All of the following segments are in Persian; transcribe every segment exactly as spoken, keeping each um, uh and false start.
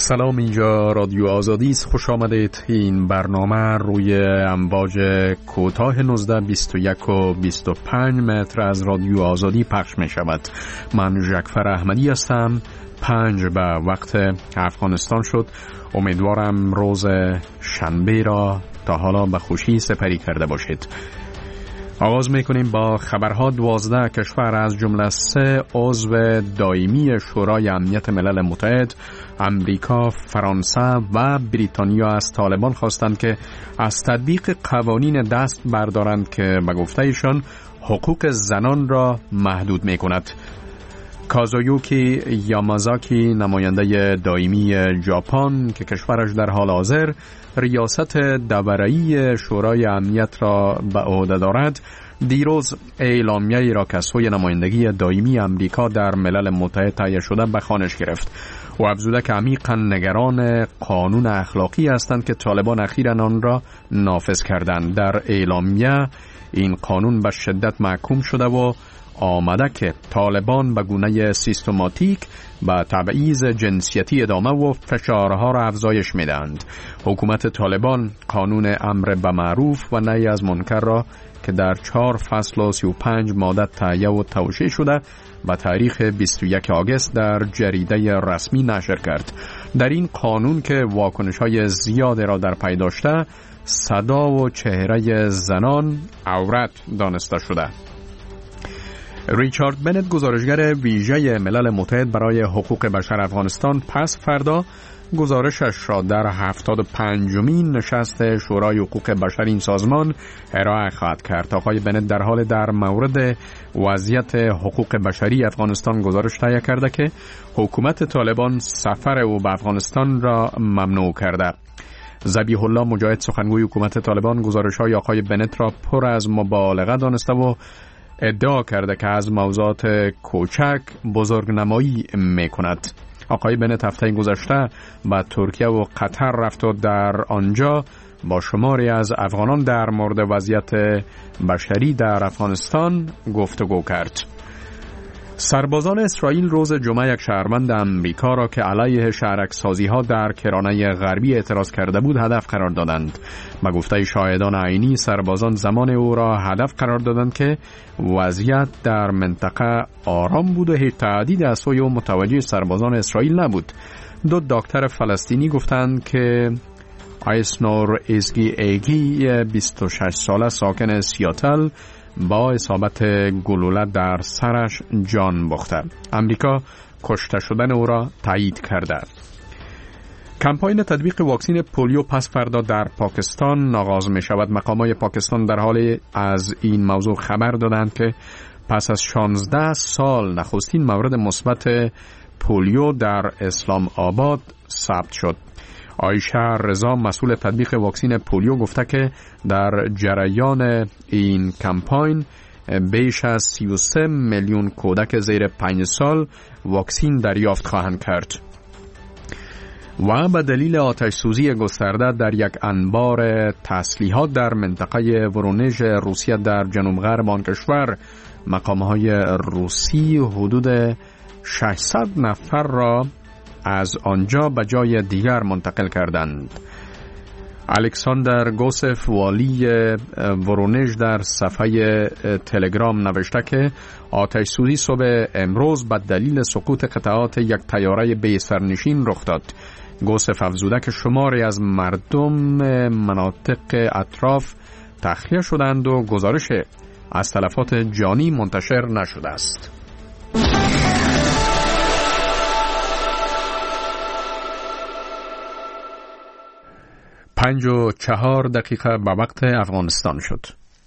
سلام، اینجا رادیو آزادی است. خوش آمدید. این برنامه روی امواج کوتاه نوزده بیست و یک و بیست و پنج متر از رادیو آزادی پخش می شود. من جعفر احمدی هستم. پنج به وقت افغانستان شد. امیدوارم روز شنبه را تا حالا به خوشی سپری کرده باشید. آغاز میکنیم با خبرها. دوازده کشور از جمله سه عضو دائمی شورای امنیت ملل متحد، امریکا، فرانسه و بریتانیا از طالبان خواستند که از تطبیق قوانین دست بردارند که به گفته ایشان حقوق زنان را محدود میکند. کازویوکی یامازاکی، نماینده دائمی ژاپن که کشورش در حال حاضر ریاست دوره‌ای شورای امنیت را به عهده دارد، دیروز اعلامیه‌ای را که سوی نمایندگی دائمی امریکا در ملل متحد تهیه شده به خوانش گرفت. و افزوده که عمیقاً نگران قانون اخلاقی هستند که طالبان اخیراً آن را نافذ کردند. در اعلامیه این قانون به شدت محکوم شده و آمده که طالبان به گونه سیستماتیک به تبعیض جنسیتی ادامه و فشارها را افزایش میدهند. حکومت طالبان قانون امر به معروف و نهی از منکر را که در چهار فصل و سی و پنج ماده تهیه و توشیح شده به تاریخ بیست و یکم آگوست در جریده رسمی نشر کرد. در این قانون که واکنش‌های زیادی را در پی داشته، صدا و چهره زنان عورت دانسته شده. ریچارد بنت، گزارشگر ویژه ملل متحد برای حقوق بشر افغانستان، پس فردا گزارشش را در هفتاد و پنجمین نشست شورای حقوق بشر این سازمان ارائه خواهد کرد. آقای بنت در حال در مورد وضعیت حقوق بشری افغانستان گزارش تهیه کرده که حکومت طالبان سفر او به افغانستان را ممنوع کرده. ذبیح الله مجاهد، سخنگوی حکومت طالبان، گزارش‌های آقای بنت را پر از مبالغه دانسته و ادعا کرده که از موضوعات کوچک بزرگنمایی می‌کند. آقای بنت هفته گذشته به ترکیه و قطر رفت و در آنجا با شماری از افغانان در مورد وضعیت بشری در افغانستان گفتگو کرد. سربازان اسرائیل روز جمعه یک شهروند امریکا را که علیه شهرک‌سازی‌ها در کرانه غربی اعتراض کرده بود هدف قرار دادند. به گفته شاهدان عینی، سربازان زمان او را هدف قرار دادند که وضعیت در منطقه آرام بود و هیچ تهدیدی از سوی او متوجه سربازان اسرائیل نبود. دو دکتر فلسطینی گفتند که آیسنور ازگی ایگی، بیست و شش ساله، ساکن سیاتل، با اصابت گلوله در سرش جان باخته. امریکا کشته شدن او را تایید کرده. کمپاین تطبیق واکسن پولیو پس فردا در پاکستان آغاز می شود. مقامات پاکستان در حال از این موضوع خبر دادند که پس از شانزده سال نخستین مورد مثبت پولیو در اسلام آباد ثبت شد. عایشه رضا، مسئول تطبیق واکسن پولیو، گفته که در جریان این کمپاین بیش از سی و سه میلیون کودک زیر پنج سال واکسن دریافت خواهند کرد. و به دلیل آتش سوزی گسترده در یک انبار تسلیحات در منطقه ورونژ روسیه در جنوب غرب آن کشور، مقام‌های روسی حدود ششصد نفر را از آنجا به جای دیگر منتقل کردند. الکساندر گوسف، والی ورونژ، در صفحه تلگرام نوشته که آتش سوزی صبح امروز به دلیل سقوط قطعات یک طیاره بی سرنشین رخ داد. گوسف افزوده که شماری از مردم مناطق اطراف تخلیه شدند و گزارش از تلفات جانی منتشر نشده است. پنج و چهار دقیقه به وقت افغانستان شد.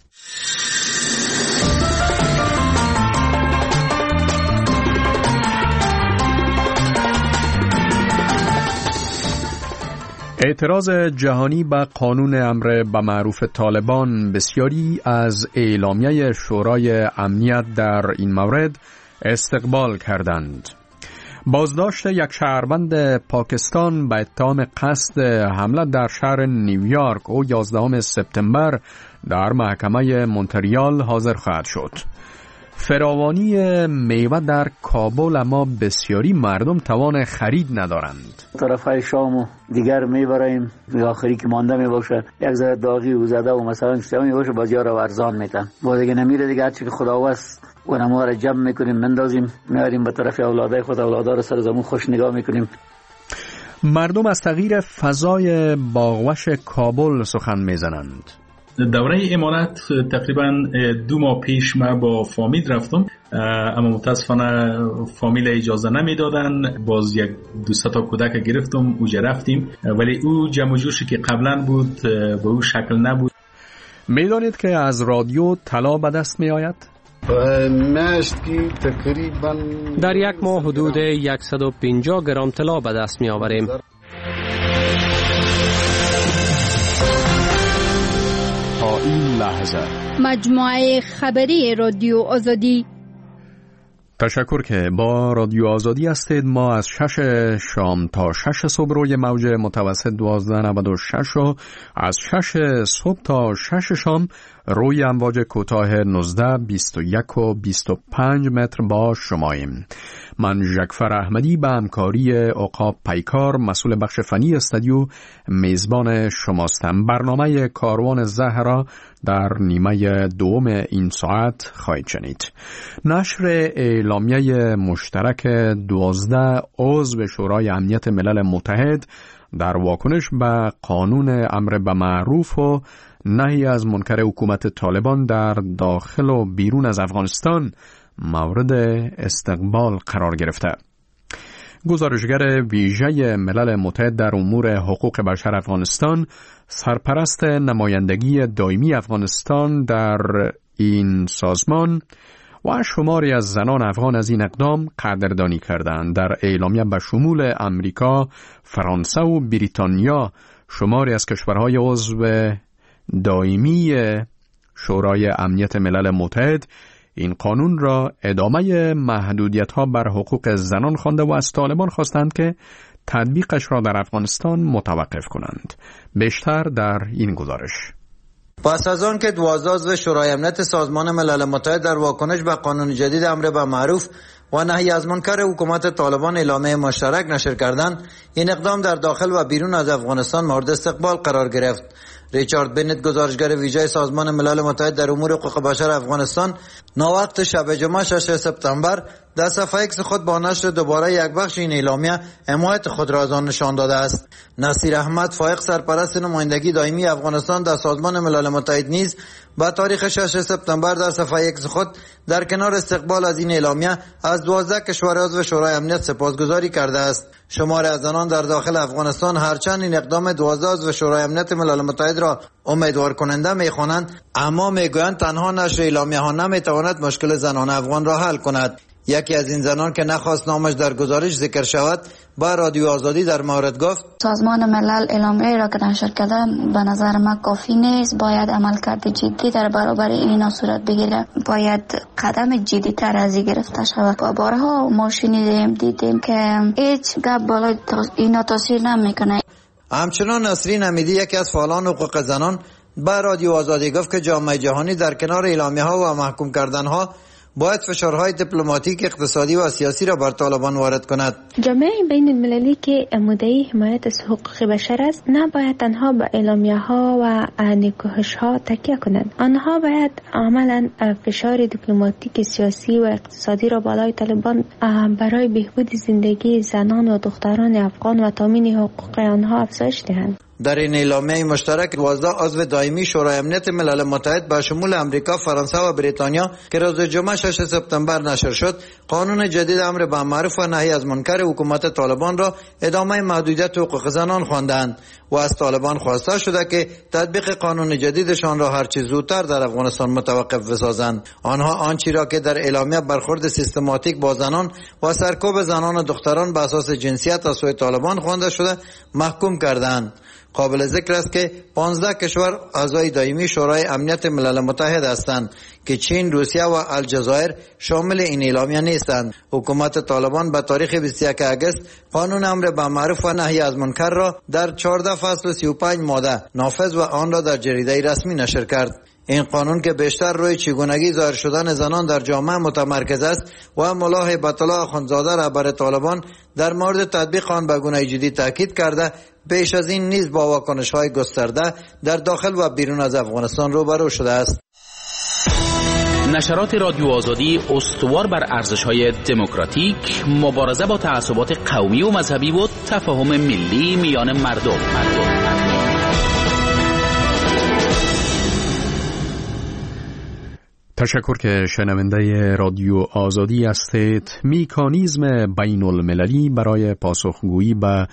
اعتراض جهانی به قانون امر به معروف طالبان، بسیاری از اعلامیه شورای امنیت در این مورد استقبال کردند. بازداشت یک شهروند پاکستان به اتهام قصد حمله در شهر نیویورک او یازدهم سپتامبر در محکمه مونتریال حاضر خواهد شد. فراوانی میوه در کابل اما بسیاری مردم توان خرید ندارند. طرفای شام و دیگر میبریم، آخری که مانده میباشه یک ذره داغی و زده و مثلا سیامی باشه بازیار رو ارزان میتن. با دیگه نمیره دیگه، هرچی که خداوست و نما رو جمع میکنیم مندازیم میاریم به طرف اولادای خود، اولادا رو سر زمون خوش نگاه میکنیم. مردم از تغییر فضای باغوش کابل سخن میزنند. دوره امارت تقریبا دو ماه پیش ما با فامیل رفتم، اما متاسفانه فامیل اجازه نمیدادن. باز یک دوستا تا کودک گرفتم اوجا رفتیم، ولی او جمع و جوشی که قبلا بود به او شکل نبود. میدانید که از رادیو طلا به دست می آید؟ در یک ماه حدود صد و پنجاه گرم طلا به دست می آوریم. تا این لحظه مجموعه خبری رادیو آزادی. تشکر که با رادیو آزادی هستید. ما از شش شام تا شش صبح روی موج متوسط دوازده نود و شش و از شش صبح تا شش شام روی امواج کوتاه نوزده، بیست و یک و بیست و پنج متر با شماییم. من ژکفر احمدی به همکاری عقاب پیکار مسئول بخش فنی استودیو میزبان شماستم. برنامه کاروان زهرا در نیمه دوم این ساعت خواهید شنید. نشر اعلامیه مشترک دوازده عضو شورای امنیت ملل متحد در واکنش به قانون امر به معروف و نهی از منکر حکومت طالبان در داخل و بیرون از افغانستان مورد استقبال قرار گرفته. گزارشگر ویژه ملل متحد در امور حقوق بشر افغانستان، سرپرست نمایندگی دائمی افغانستان در این سازمان و شماری از زنان افغان از این اقدام قدردانی کردند. در اعلامیه به شمول امریکا، فرانسه و بریتانیا شماری از کشورهای عضو دائمی شورای امنیت ملل متحد این قانون را ادامه محدودیت‌ها بر حقوق زنان خوانده و از طالبان خواستند که تطبیقش را در افغانستان متوقف کنند. بیشتر در این گزارش. پس از آن که دوازده عضو شورای امنیت سازمان ملل متحد در واکنش به قانون جدید امر به معروف و نهی از منکر حکومت طالبان اعلامیه مشترک نشر کردند، این اقدام در داخل و بیرون از افغانستان مورد استقبال قرار گرفت. ریچارد بنت، گزارشگر ویژه سازمان ملل متحد در امور حقوق بشر افغانستان، ناوقت شب جمعه ششم سپتامبر در صفحه ایکس خود با نشر دوباره یک بخش این اعلامیه حمایت خود را از آن نشان داده است. نصیر احمد فائق، سرپرست نمایندگی دائمی افغانستان در سازمان ملل متحد، نیز با تاریخ ششم سپتامبر در صفحه ایکس خود در کنار استقبال از این اعلامیه از دوازده کشور عضو شورای امنیت سپاسگزاری کرده است. شمار از زنان در داخل افغانستان هرچند این اقدام دوازده عضو شورای امنیت ملل متحد را امیدوار کننده می‌خوانند، اما میگویند تنها نشر اعلامیه ها نمیتواند مشکل زنان افغان را حل کند. یکی از این زنان که نخواست نامش در گزارش ذکر شود با رادیو آزادی در مورد گفت: سازمان ملل اعلامیه را که نشر کرده به نظر من کافی نیست، باید عملکرد جدی در برابر اینا صورت بگیره، باید قدم جدی تر از این گرفته شود. با بارها ما شنیدیم دیدیم که هیچ گپ بالای اینا تاثیر نمیکنه. همچنان نسرین امیدی، یکی از فعالان حقوق زنان، با رادیو آزادی گفت که جامعه جهانی در کنار اعلامیه ها و محکوم کردن ها باید فشارهای دیپلماتیک، اقتصادی و سیاسی را بر طالبان وارد کند. جامعه بین المللی که مدعی حمایت از حقوق بشر است نباید تنها به اعلامیه ها و نکوهش ها تکیه کنند. آنها باید عملا فشار دیپلماتیک، سیاسی و اقتصادی را بالای طالبان برای بهبود زندگی زنان و دختران افغان و تامین حقوق آنها افزایش دهند. در این اعلامیه مشترک دوازده عضو دائمی شورای امنیت ملل متحد با شمول امریکا، فرانسه و بریتانیا که روز جمعه ششم سپتامبر نشر شد، قانون جدید امر به معروف و نهی از منکر حکومت طالبان را ادامه محدودیت حقوق زنان خواندند و از طالبان خواسته شده که تطبیق قانون جدیدشان را هرچه زودتر در افغانستان متوقف بسازند. آنها آنچه را که در اعلامیه برخورد سیستماتیک با زنان و سرکوب زنان و دختران به اساس جنسیت از سوی طالبان خوانده شده محکوم کردند. قابل ذکر است که پانزده کشور اعضای دائمی شورای امنیت ملل متحد هستند که چین، روسیه و الجزایر شامل این اعلامیه نیستند. حکومت طالبان به تاریخ بیست و یکم آگوست قانون امر به معروف و نهی از منکر را در چهارده فصل و سی و پنج ماده نافذ و آن را در جریده رسمی نشر کرد. این قانون که بیشتر روی چگونگی ظاهر شدن زنان در جامعه متمرکز است و ملا هیبت الله اخندزاده رهبر طالبان در مورد تطبیق آن به گونه جدی تاکید کرده پیش از این نیز با واکنش‌های گسترده در داخل و بیرون از افغانستان روبرو شده است. نشرات رادیو آزادی استوار بر ارزش‌های دموکراتیک، مبارزه با تعصبات قومی و مذهبی و تفاهم ملی میان مردم. مردم. تشکر که شنونده رادیو آزادی هستید. میکانیزم بین المللی برای پاسخگویی به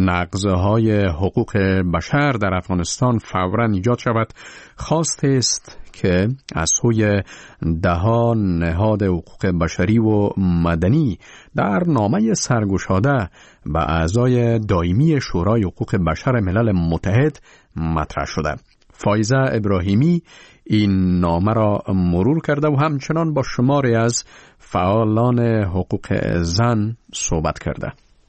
نقض‌های حقوق بشر در افغانستان فوراً ایجاد شود خواست است که از سوی ده‌ها نهاد حقوق بشری و مدنی در نامه سرگشاده به اعضای دائمی شورای حقوق بشر ملل متحد مطرح شده. فایزه ابراهیمی این نامه را مرور کرده و همچنان با شماری از فعالان حقوق زن صحبت کرده.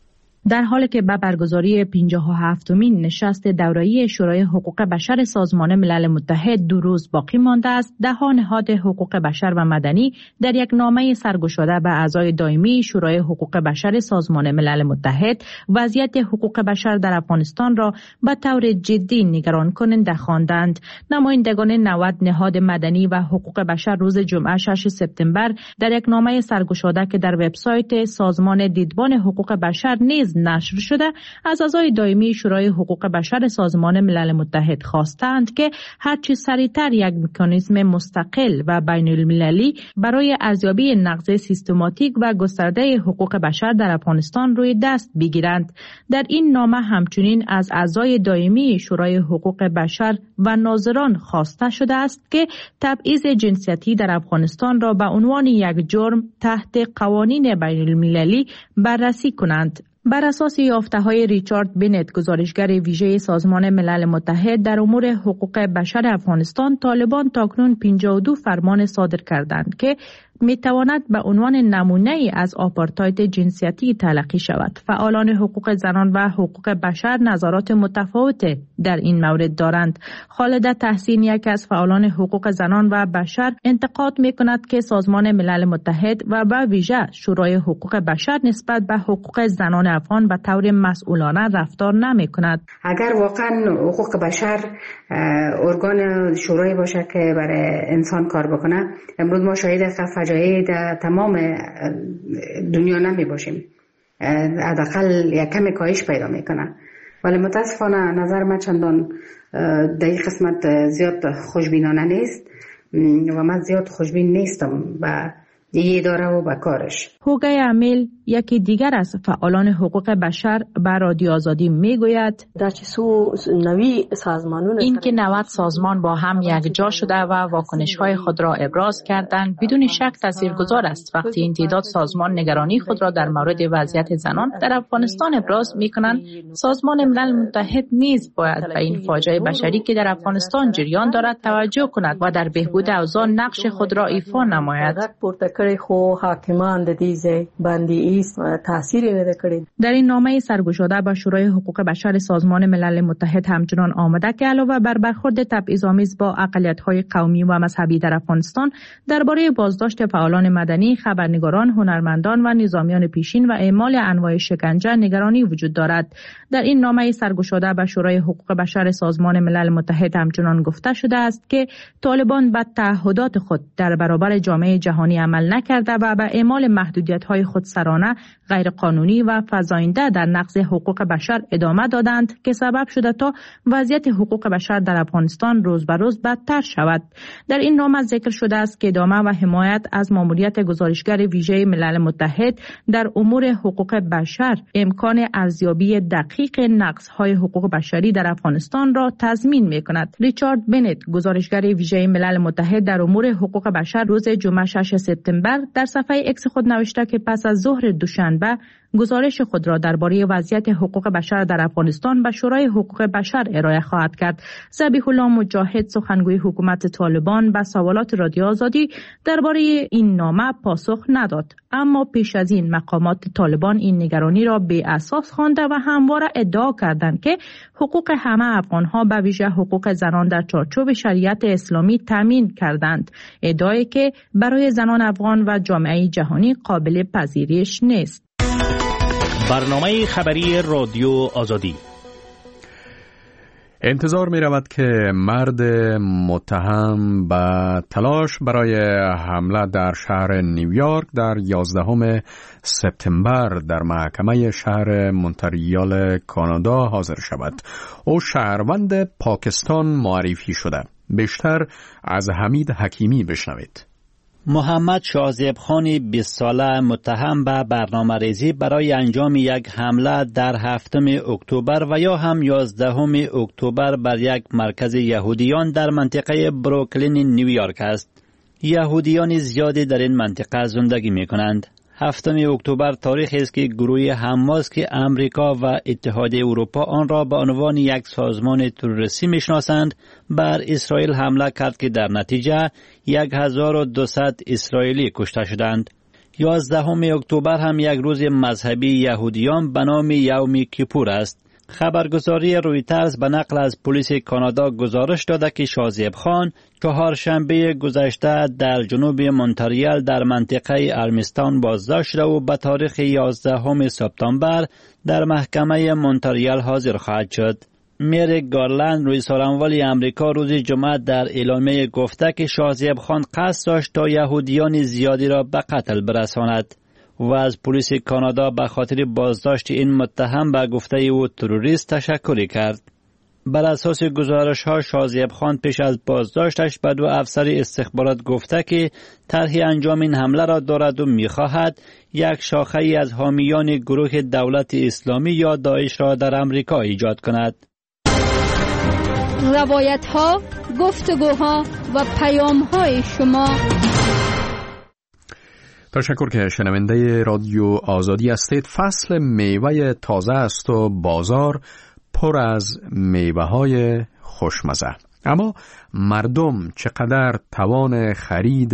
در حالی که به برگزاری پنجاه و هفتمین نشست دوره‌ای شورای حقوق بشر سازمان ملل متحد دو روز باقی مانده است، ده‌ها نهاد حقوق بشر و مدنی در یک نامه سرگشاده به اعضای دائمی شورای حقوق بشر سازمان ملل متحد وضعیت حقوق بشر در افغانستان را به طور جدی نگران کننده خواندند. نمایندگان نود نهاد مدنی و حقوق بشر روز جمعه ششم سپتامبر در یک نامه سرگشاده که در وبسایت سازمان دیدبان حقوق بشر نیز نشر شده از اعضای دائمی شورای حقوق بشر سازمان ملل متحد خواستند که هرچه سریعتر یک مکانیزم مستقل و بین المللی برای ارزیابی نقض سیستماتیک و گسترده حقوق بشر در افغانستان روی دست بگیرند. در این نامه همچنین از اعضای دائمی شورای حقوق بشر و ناظران خواسته شده است که تبعیض جنسیتی در افغانستان را به عنوان یک جرم تحت قوانین بین المللی بررسی کنند. بر اساس یافته‌های ریچارد بنت، گزارشگر ویژه سازمان ملل متحد در امور حقوق بشر افغانستان، طالبان تاکنون پنجاه و دو فرمان صادر کردند که میتواند به عنوان نمونه ای از آپارتاید جنسیتی تلقی شود. فعالان حقوق زنان و حقوق بشر نظرات متفاوت در این مورد دارند. خالده تحسین، یک از فعالان حقوق زنان و بشر، انتقاد میکند که سازمان ملل متحد و به ویژه شورای حقوق بشر نسبت به حقوق زنان افغان به طور مسئولانه رفتار نمیکند. اگر واقعا حقوق بشر ارگان شورای باشه که برای انسان کار بکنه، امروز ما شاهد فجایع در تمام دنیا نمی باشیم. حداقل یک کمی کاهش پیدا میکنه، ولی متاسفانه نظر من چندان در این قسمت زیاد خوشبینانه نیست و من زیاد خوشبین نیستم و دیگه اداره و به کارش. هوگه امیل، یکی دیگر از فعالان حقوق بشر، به رادیو آزادی میگوید این که نود سازمان با هم یک جا شده و واکنش‌های خود را ابراز کردند بدون شک تاثیرگذار است. وقتی این تعداد سازمان نگرانی خود را در مورد وضعیت زنان در افغانستان ابراز می‌کنند، سازمان ملل متحد نیز باید به این فاجعه بشری که در افغانستان جریان دارد توجه کند و در بهبود اوضاع نقش خود را ایفا نماید. خو حاکمان د دې باندې ایست تاثیر نه کړی. در این نامه سرگشاده به شورای حقوق بشر سازمان ملل متحد همچنان آمده که علاوه بر برخورد تبعیض‌آمیز با اقلیت‌های قومی و مذهبی در افغانستان، درباره بازداشت فعالان مدنی، خبرنگاران، هنرمندان و نظامیان پیشین و اعمال انواع شکنجه نگرانی وجود دارد. در این نامه سرگشاده به شورای حقوق بشر سازمان ملل متحد همچنان گفته شده است که طالبان به تعهدات خود در برابر جامعه جهانی عمل نکرده و به اعمال محدودیت‌های خودسرانه، غیرقانونی و فزاینده در نقض حقوق بشر ادامه دادند که سبب شده تا وضعیت حقوق بشر در افغانستان روز به روز بدتر شود. در این نامه ذکر شده است که ادامه و حمایت از ماموریت گزارشگر ویژه ملل متحد در امور حقوق بشر امکان ارزیابی دقیق نقض‌های حقوق بشری در افغانستان را تضمین می‌کند. ریچارد بنت، گزارشگر ویژه ملل متحد در امور حقوق بشر، روز جمعه ششم سپتامبر در صفحه اکس خود نوشته که پس از ظهر دوشنبه گزارش خود را درباره وضعیت حقوق بشر در افغانستان به شورای حقوق بشر ارائه خواهد کرد. ذبیح الله مجاهد، سخنگوی حکومت طالبان، به سوالات رادیو آزادی درباره این نامه پاسخ نداد، اما پیش از این مقامات طالبان این نگرانی را بی اساس خوانده و همواره ادعا کردند که حقوق همه افغانها به ویژه حقوق زنان در چارچوب شریعت اسلامی تامین کردند، ادعایی که برای زنان افغان و جامعه جهانی قابل پذیرش نیست. برنامه خبری رادیو آزادی. انتظار می رود که مرد متهم به تلاش برای حمله در شهر نیویورک در یازدهم سپتامبر در محکمه شهر مونتریال کانادا حاضر شود. او شهروند پاکستان معرفی شده. بیشتر از حمید حکیمی بشنوید. محمد شازیب خان بیست ساله متهم به برنامه ریزی برای انجام یک حمله در هفتم اکتبر و یا هم یازدهم اکتبر بر یک مرکز یهودیان در منطقه بروکلین نیویورک است. یهودیان زیادی در این منطقه زندگی می کنند. هفتم اکتبر تاریخی است که گروه حماس که امریکا و اتحادیه اروپا آن را به عنوان یک سازمان تروریستی میشناسند بر اسرائیل حمله کرد که در نتیجه هزار و دویست اسرائیلی کشته شدند. یازدهم اکتبر هم یک روز مذهبی یهودیان به نام یوم کیپور است. خبرگزاری رویترز به نقل از پلیس کانادا گزارش داده که شازیب خان چهارشنبه گذشته در جنوب مونتریال در منطقه ارمستان بازداشت شده و به تاریخ یازدهم سپتامبر در محکمه مونتریال حاضر خواهد شد. میر گارلند رئیس سالنوالی امریکا روز جمعه در اعلامیه گفته که شازیب خان قصد داشت تا یهودیان زیادی را به قتل برساند و از پلیس کانادا به خاطر بازداشت این متهم به گفته او تروریست تشکر کرد. بر اساس گزارش ها شازیب خان پیش از بازداشتش به دو افسر استخبارات گفته که طرح انجام این حمله را دارد و می‌خواهد یک شاخه ای از حامیان گروه دولت اسلامی یا داعش را در امریکا ایجاد کند. روایت ها، گفتگوها و پیام های شما. تشکر که شنونده رادیو آزادی هستید. فصل میوه تازه است و بازار پر از میوه های خوشمزه. اما مردم چقدر توان خرید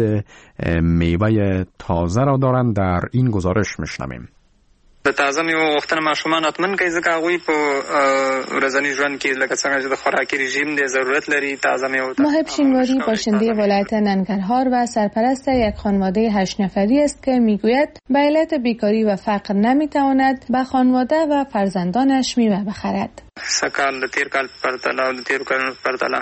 میوه تازه را دارند در این گزارش میشنویم. د تازه میوه غوښتنه ماشومان حتمن کوي ځکه هغوی په ورځني ژوند کې لکه څنګه چې د خوراکي رژیم دی ضرورت لري تازه میوه. محب شینواری باشنده ولایت ننگرهار و سرپرست یک خانواده هشت نفری است که میگوید به علت بیکاری و فقر نمیتواند به خانواده و فرزندانش میوه بخرد. سکال د تیر کال پرتله او د تیر کال پرتله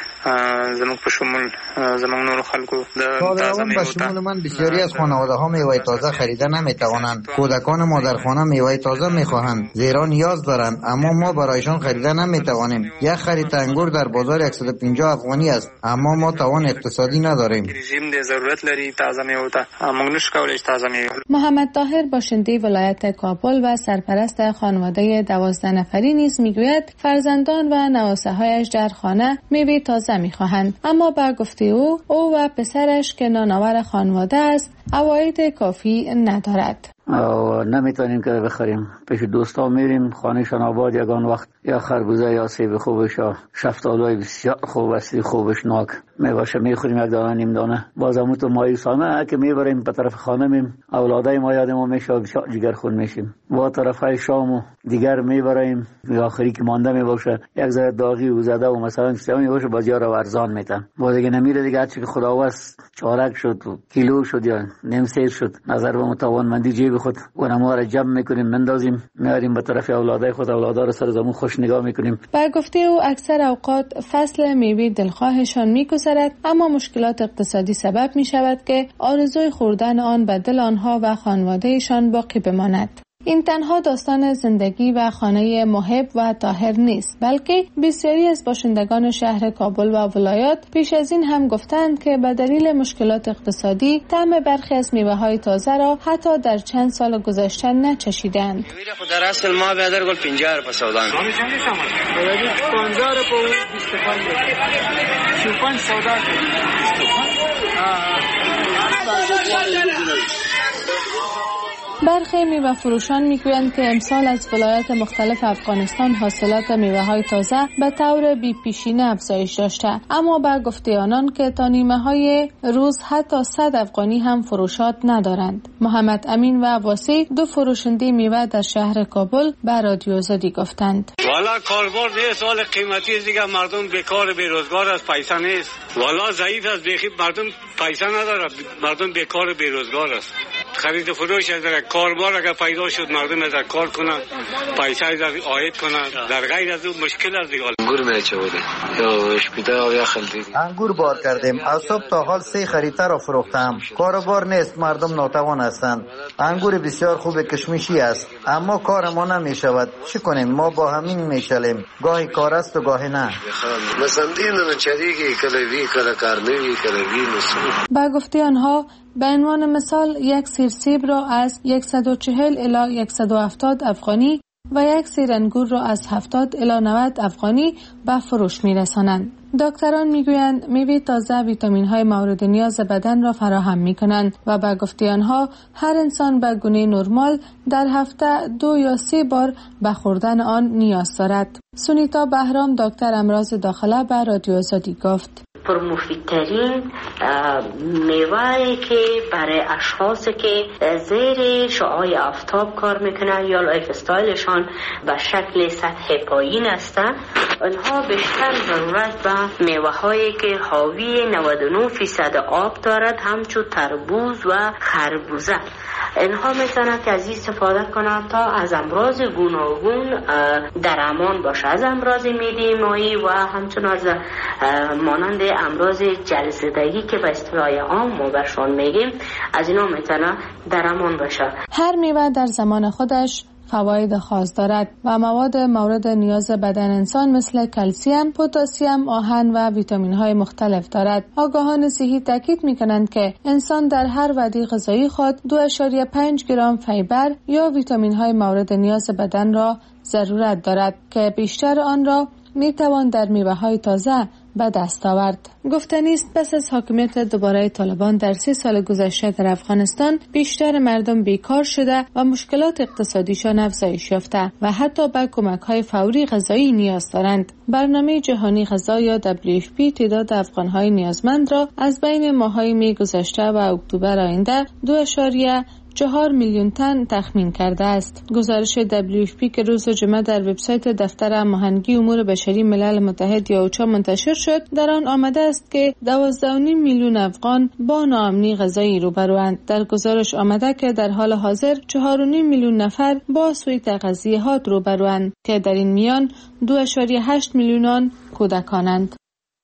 زموږ په شمول زموږ نور خلکو د تازه میوه به شمول من بسیاری از خانواده ها میوه تازه خریده نمیتوانند. کودکان مادرخانه میوه تازه میخواهند زیرا نیاز دارند، اما ما برایشان خریده نمیتوانیم. یک خرید انگور در بازار صد و پنجاه افغانی است، اما ما توان اقتصادی نداریم. رژیم د ضرورت لري تازه میوه ته موږ نشو کولای تازه میوه. محمد طاهر باشنده ولایت کابل و سرپرست خانواده دوازده نفری نیز میگوید فرزندان و نواسه‌هایش در خانه میوه تازه میخواهند، اما با گفته او او و پسرش که نانآور خانواده است عواید کافی ندارد. نمیتونیم که بخریم. پیش دوستا میریم، خانهشان آباد، یگان وقت یا خربوزه یا سیب خوبش یا شفتالوی بسیار خوب است، خوبش ناک میباشه میخوریم یک دانه نیم دانه. بازم تو مایوسانه که میبریم به طرف خانه میم اولادای ما یاد ما میشه بسیار جگرخون میشیم. با طرفای شام و دیگر میبریم آخری که مانده میباشه یک ذره داغی و زده و مثلا سیامی باشه بازیار ارزان میتن. با دیگه نمیره دیگه هرچی که خداوست چارک شد و کیلو شد یا نیم سیر شد نظر به متوانمندی جیب خود اونما را جمع میکنیم مندازیم میاریم به طرف اولادای خود، اولادا را سر زمون خوش نگاه میکنیم. بر گفته او اکثر اوقات فصل میوه دلخواهشان میگذرد، اما مشکلات اقتصادی سبب میشود که آرزوی خوردن آن به دل آنها و خانوادهشان باقی بماند. این تنها داستان زندگی و خانه محب و طاهر نیست، بلکه بسیاری از باشندگان شهر کابل و ولایات پیش از این هم گفتند که به دلیل مشکلات اقتصادی طعم برخی از میوه‌های تازه را حتی در چند سال گذشته نچشیدند. در اصل ما به در گل پنجاه روپیه سودا می‌کنیم. پنجاه روپیه بیست و پنج بیست و پنج سودا برخی میوه فروشان میگویند که امسال از ولایات مختلف افغانستان حاصلات میوه های تازه به طور بی پیشینه افزایش داشته، اما با گفته آنان که تا نیمه های روز حتی صد افغانی هم فروشات ندارند. محمد امین و واسه دو فروشنده میوه در شهر کابل به رادیو آزادی گفتند والا کاربار ده سال قیمتی دیگه مردم بیکار بیروزگار است، پیسه نیست. والا ضعیف است، بیخی مردم پیسه نداره، مردم بیکار بیروزگار است. خرید فروش از کاربار اگر پیدا شد مردم از کار کنن، پیسه از عاید کنن، در غیر از اون مشکل است دیگه. انگور میچه بوده یا اشپیده یا خلدی انگور بار کردیم، از صبح تا حال سه خریدار را فروختم. کاربار نیست، مردم ناتوان هستند. انگور بسیار خوب کشمشی است، اما کار ما نمی شود. چی کنیم؟ ما با همین میچلیم، گاهی کار است و گاهی نه. مثلا دین چریگی کلوی کلا کارنوی کلوی مسو. با گفته آنها به عنوان مثال یک سیر سیب را از صد و چهل الی صد و هفتاد افغانی و یک سیر انگور را از هفتاد الی نود افغانی به فروش می‌رسانند. دکتران میگویند میوه تازه ویتامین های مورد نیاز بدن را فراهم میکنند و به گفته آنها هر انسان به گونه نرمال در هفته دو یا سه بار به خوردن آن نیاز دارد. سونیتا بهرام دکتر امراض داخله به رادیو آزادی گفت پر مفیدترین میوه‌ای که برای اشخاصی که زیر شعاع آفتاب کار میکنن یا لایف استایلشان به شکل سطح پایین هستند، آنها بیشتر ضرورت به میوه‌هایی که حاوی نود و نه درصد آب دارد، همچون تربوز و خربوزه. اینها میتونن که از این استفاده کنند تا از امراض گوناگون در امان باشه، از امراض معده مایی و همچنین از مانند امراض جلزدگی که به اصطلاح عام ما برشون میگیم، از اینا میتونه در امان باشه. هر میوه در زمان خودش فواید خاص دارد و مواد مورد نیاز بدن انسان مثل کلسیم، پتاسیم، آهن و ویتامین های مختلف دارد. آگاهان صحی تاکید میکنند که انسان در هر وعده غذایی خود دو ممیز پنج گرم فیبر یا ویتامین های مورد نیاز بدن را ضرورت دارد که بیشتر آن را میتوان در میوه های تازه به دست آورد. گفتنی است پس از حاکمیت دوباره طالبان در سه سال گذشته در افغانستان بیشتر مردم بیکار شده و مشکلات اقتصادیشان افزایش یافته و حتی به کمک‌های فوری غذایی نیاز دارند. برنامه جهانی غذا یا دبلیو اف پی تعداد افغان‌های نیازمند را از بین ماه‌های می گذشته و اکتبر آینده دو اشاریه چهار میلیون تن تخمین کرده است. گزارش دبلیو اف پی که روز جمعه در وبسایت دفتر هماهنگی امور بشری ملل متحد یا اوچا منتشر شد، در آن آمده است که دوازده و نیم میلیون افغان با ناامنی غذایی روبروند. در گزارش آمده که در حال حاضر چهار و نیم میلیون نفر با سوء تغذیه‌ات روبروند که در این میان دو ممیز هشت میلیون کودکانند.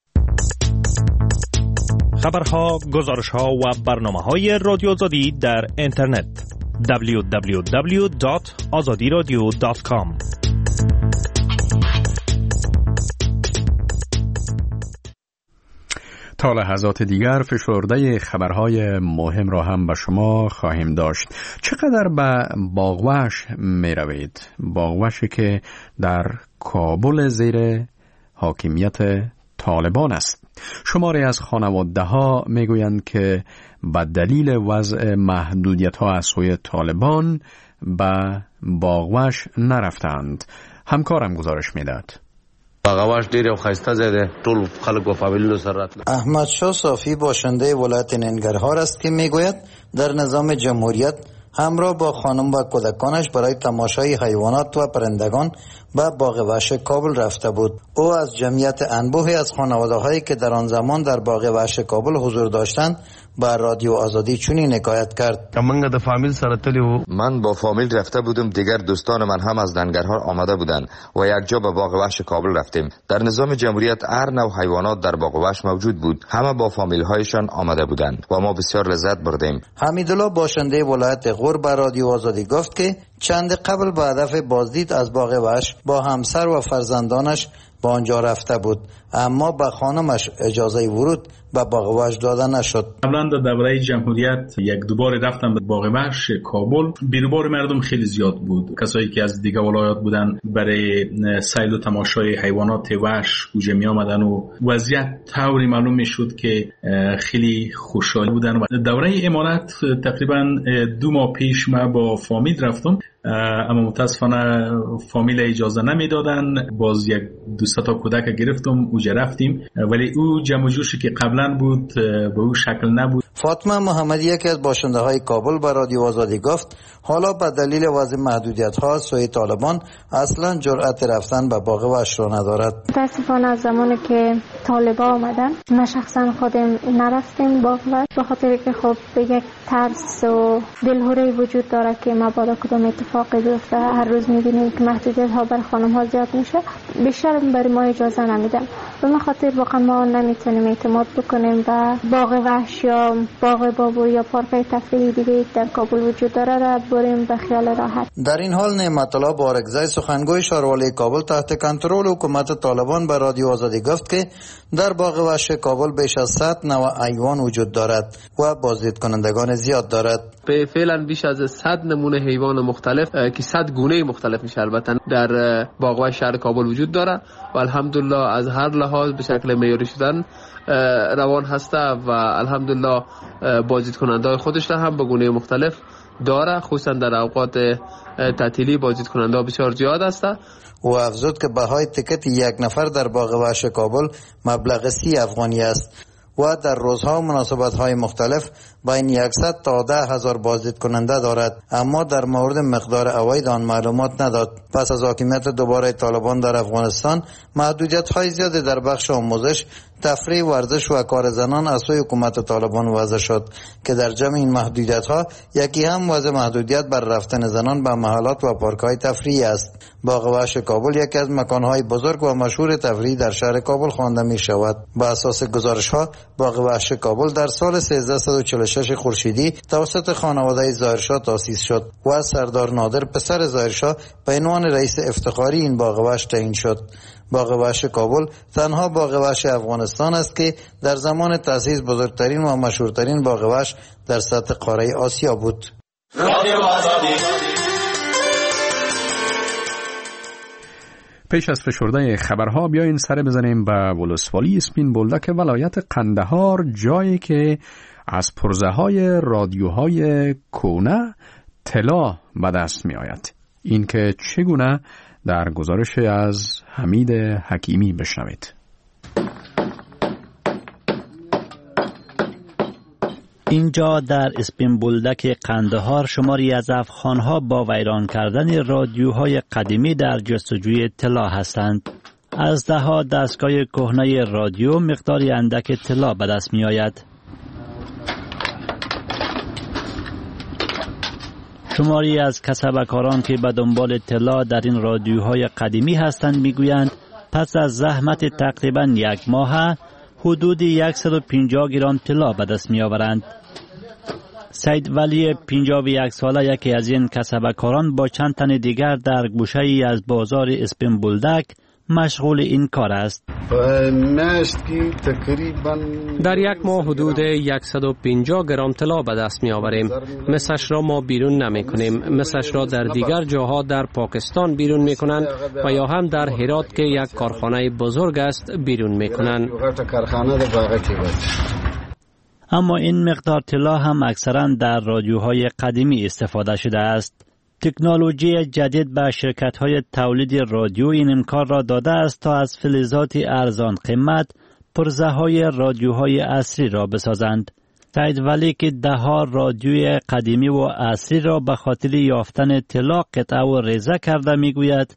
خبرها، گزارش‌ها و برنامه‌های رادیو آزادی در اینترنت دبلیو دبلیو دبلیو دات آزادی رادیو دات کام. تا لحظات دیگر فشرده خبرهای مهم را هم به شما خواهیم داشت. چقدر به باغوش می روید؟ باغوشی که در کابل زیر حاکمیت طالبان است. شماری از خانواده ها می گویند که به دلیل وضع محدودیت ها از سوی طالبان به باغوش نرفتند. همکارم گزارش می داد. باغوش دیر و خسته زده طول خلق و فامیل سر راتله. احمد شاه صافی باشنده ولایت ننگرهار است که می گوید در نظام جمهوریت همراه با خانم و کودکانش برای تماشای حیوانات و پرندگان به باغ وحش کابل رفته بود. او از جمعیت انبوهی از خانواده‌هایی که در آن زمان در باغ وحش کابل حضور داشتند با رادیو آزادی چنین حکایت کرد. من د فامیل سره تلی و من با فامیل رفته بودم، دیگر دوستان من هم از ننگرهار آمده بودند و یک جا به باغ وحش کابل رفتیم. در نظام جمهوریت هر نوع حیوانات در باغ وحش موجود بود، همه با فامیل هایشان آمده بودند و ما بسیار لذت بردیم. حمیدالله باشنده ولایت غور به رادیو آزادی گفت که چند قبل به هدف بازدید از باغ وحش با همسر و فرزندانش با آنجا رفته بود، اما به خانمش اجازه ورود به باغ وحش داده نشد. قبلا در دوره جمهوریت یک دوباره رفتم به باغ وحش کابل. بیروبار مردم خیلی زیاد بود. کسایی که از دیگه ولایات بودن برای سیل و تماشای حیوانات وحش گوشه می آمدن و وضعیت طوری معلوم می شد که خیلی خوشحال بودن. و دوره امارت تقریبا دو ماه پیش ما با فامیل رفتم، اما متاسفانه فامیل اجازه نمیدادن. باز یک دوستا تا کودک گرفتم اوجا رفتیم، ولی او جمع و جوشی که قبلا بود به او شکل نبود. فاطمه محمدی یکی از باشنده های کابل به رادیو آزادی گفت حالا به دلیل وضع محدودیت ها سوی طالبان اصلا جرأت رفتن به باغ وحش را ندارد. متاسفانه از زمانی که طالبا آمدن ما شخصا خودم نرفتیم باغ وحش، به خاطر که خب به یک ترس و دلهوره وجود داره که مبادا کدام اتفاقی بیفته. هر روز می‌بینیم که محدودیت ها بر خانم ها زیاد میشه، بیشتر برای ما اجازه نمیدن. به این خاطر واقعا ما نمیتونیم اعتماد بکنیم و باغ وحش یا باغ بابو یا پارک تفریحی دیگه در کابل وجود داره را بریم به خیال راحت. در این حال نعمت الله بارکزی سخنگوی شاروالی کابل تحت کنترل حکومت طالبان به رادیو آزادی گفت که در باغ وحش کابل بیش از صد نوع حیوان وجود دارد و بازدید کنندگان زیاد دارد. به فعلا بیش از صد نمونه حیوان مختلف که صد گونه مختلف میشه البته در باغ وحش شهر کابل وجود داره و الحمدلله از هر لحاظ به شکل معیاری شدن روان هسته و الحمدلله بازدید کننده خودش را هم به گونه مختلف داره، خصوصا در اوقات تعطیلی بازدید کننده بسیار زیاد است. او افزود که بهای تکت یک نفر در باغ وحش کابل مبلغ سی افغانی است و در روزها و مناسبت‌های مختلف بین صد تا ده هزار بازدید کننده دارد، اما در مورد مقدار عواید آن معلومات نداد. پس از حاکمیت دوباره طالبان در افغانستان محدودیت‌های زیادی در بخش آموزش، تفریح، ورزش و کار زنان از سوی حکومت طالبان وضع شد که در جمع این محدودیت‌ها یکی هم وضع محدودیت بر رفتن زنان به محلات و پارک‌های تفریحی است. باغ وحش کابل یکی از مکان‌های بزرگ و مشهور تفریحی در شهر کابل خوانده می‌شود. با اساس گزارش‌ها باغ وحش کابل در سال سیزده و چهل و شش خورشیدی توسط خانواده ظاهرشاه تأسیس شد و سردار نادر پسر ظاهرشاه به عنوان رئیس افتخاری این باغ وحش تعیین شد. باغ وحش کابل تنها باغ وحش افغانستان است که در زمان تأسیس بزرگترین و مشهورترین باغ وحش در سطح قاره آسیا بود. پیش از فشرده خبرها بیاین سر بزنیم به ولسوالی اسپین بولدک ولایت قندهار، جایی که از پرزه های رادیوهای کهنه طلا به دست می آید. این که چگونه در گزارش از حمید حکیمی بشنوید. اینجا در اسپین بولدک قندهار شماری از افغانها با ویران کردن رادیوهای قدیمی در جستجوی طلا هستند. از دهها دستگاه کهنه رادیو مقداری اندک طلا به دست می آید. شماری از کسبکاران که به دنبال طلا در این رادیوهای قدیمی هستند میگویند پس از زحمت تقریبا یک ماه حدود صد و پنجاه گرم طلا به دست می آورند. سید ولی پنجاه و یک ساله یکی از این کسبکاران با چند تن دیگر در گوشه ای از بازار اسپین بولدک مشغول این کار است. در یک ماه حدود صد و پنجاه گرم طلا به دست می آوریم. مثلش را ما بیرون نمی کنیم. مثلش را در دیگر جاها در پاکستان بیرون می کنند و یا هم در هرات که یک کارخانه بزرگ است بیرون می کنند. اما این مقدار طلا هم اکثرا در رادیوهای قدیمی استفاده شده است. تکنولوژی جدید به شرکت‌های تولید رادیو این امکان را داده است تا از فلزات ارزان قیمت پرزه‌های رادیوهای عصری را بسازند. سید ولی که ده‌ها رادیوی قدیمی و عصری را به خاطر یافتن طلا قطعه و ریزه کرده میگوید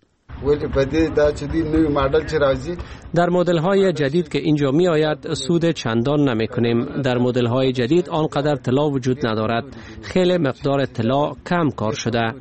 در مدل های جدید که اینجا می آید سود چندان نمی کنیم. در مدل های جدید آنقدر طلا وجود ندارد. خیلی مقدار طلا کم کار شده.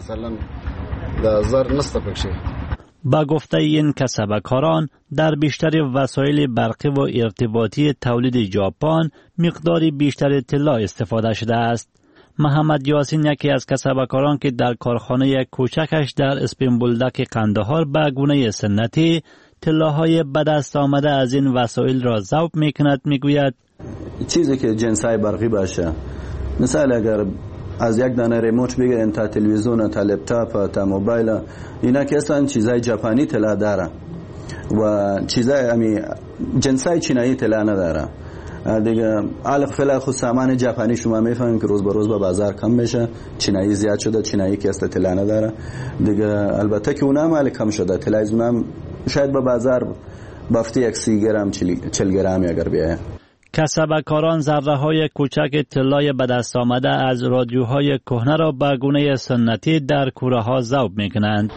با گفته این کسبکاران در بیشتر وسایل برقی و ارتباطی تولید ژاپن مقداری بیشتر طلا استفاده شده است. محمد یاسین یکی از کسبکاران که در کارخانه کوچکش در اسپین بولدک قندهار به گونه سنتی طلاهای به دست آمده از این وسایل را ذوب می کند. می گوید چیزی که جنسای برقی باشه، مثال اگر از یک دانه ریموت بگیرین تا تلویزیون تا لپتاپ تا موبایل، اینا که اصلا چیزای ژاپنی طلا داره و چیزای امی جنسای چینایی طلا نداره دیگه. علق فعلا خود سامان ژاپنی شما میفهمین که روز به روز به بازار کم میشه، چینایی زیاد شده، چینایی که اصلا طلا نداره دیگه. البته که اونم مال کم شده، طلا اونم شاید به بازار بافتی یک سی گرم چهل گرمی اگر بیایه. کسبکاران ذره های کوچک طلای به دست آمده از رادیوهای کهنه را به گونه سنتی در کوره ها ذوب می کنند.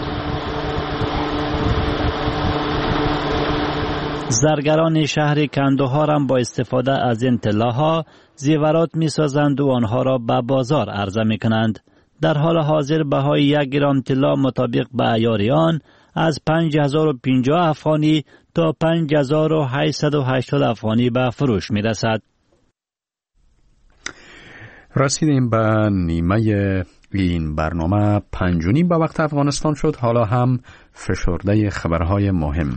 زرگران شهر کندوها هم با استفاده از این طلاها زیورات می سازند و آنها را به بازار عرضه می کنند. در حال حاضر بهای یک گرم طلا مطابق به عیار آن از پنج هزار و پنجاه افغانی تا پنج هزار و هشتصد و هشتاد افغانی به فروش می رسد. رسیدیم به نیمه این برنامه. پنج و نیم به وقت افغانستان شد. حالا هم فشرده خبرهای مهم.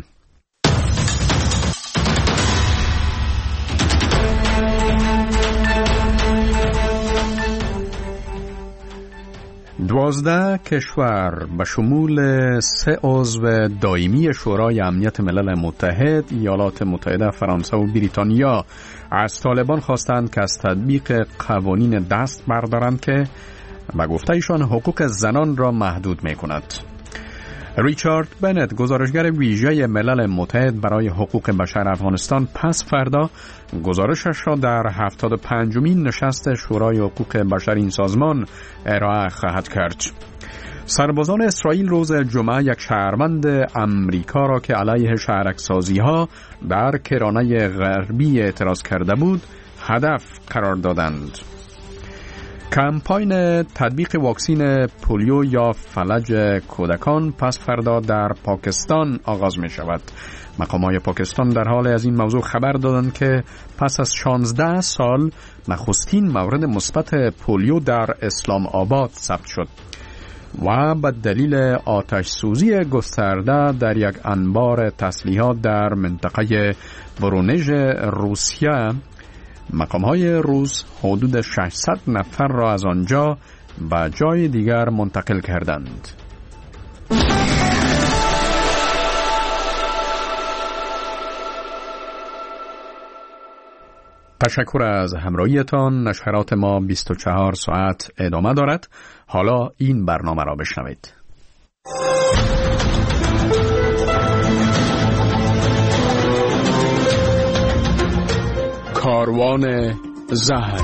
دوازده کشور به شمول سه عضو دائمی شورای امنیت ملل متحد، ایالات متحده، فرانسه و بریتانیا از طالبان خواستند که از تطبیق قوانین دست بردارند که به گفته ایشان حقوق زنان را محدود می کند. ریچارد بنت، گزارشگر ویژه ملل متحد برای حقوق بشر افغانستان، پس فردا گزارشش را در هفتاد و پنجمین نشست شورای حقوق بشر این سازمان ارائه خواهد کرد. سربازان اسرائیل روز جمعه یک شهروند امریکا را که علیه شهرک‌سازی ها در کرانه غربی اعتراض کرده بود هدف قرار دادند. کمپاین تطبیق واکسین پولیو یا فلج کودکان پس فردا در پاکستان آغاز می شود. مقامات پاکستان در حال از این موضوع خبر دادند که پس از شانزده سال نخستین مورد مثبت پولیو در اسلام آباد ثبت شد و به دلیل آتش سوزی گسترده در یک انبار تسلیحات در منطقه ورونژ روسیه، مقام‌های روس حدود ششصد نفر را از آنجا به جای دیگر منتقل کردند. تشکر از همراهیتان. نشرات ما بیست و چهار ساعت ادامه دارد. حالا این برنامه را بشنوید. کاروان زهر.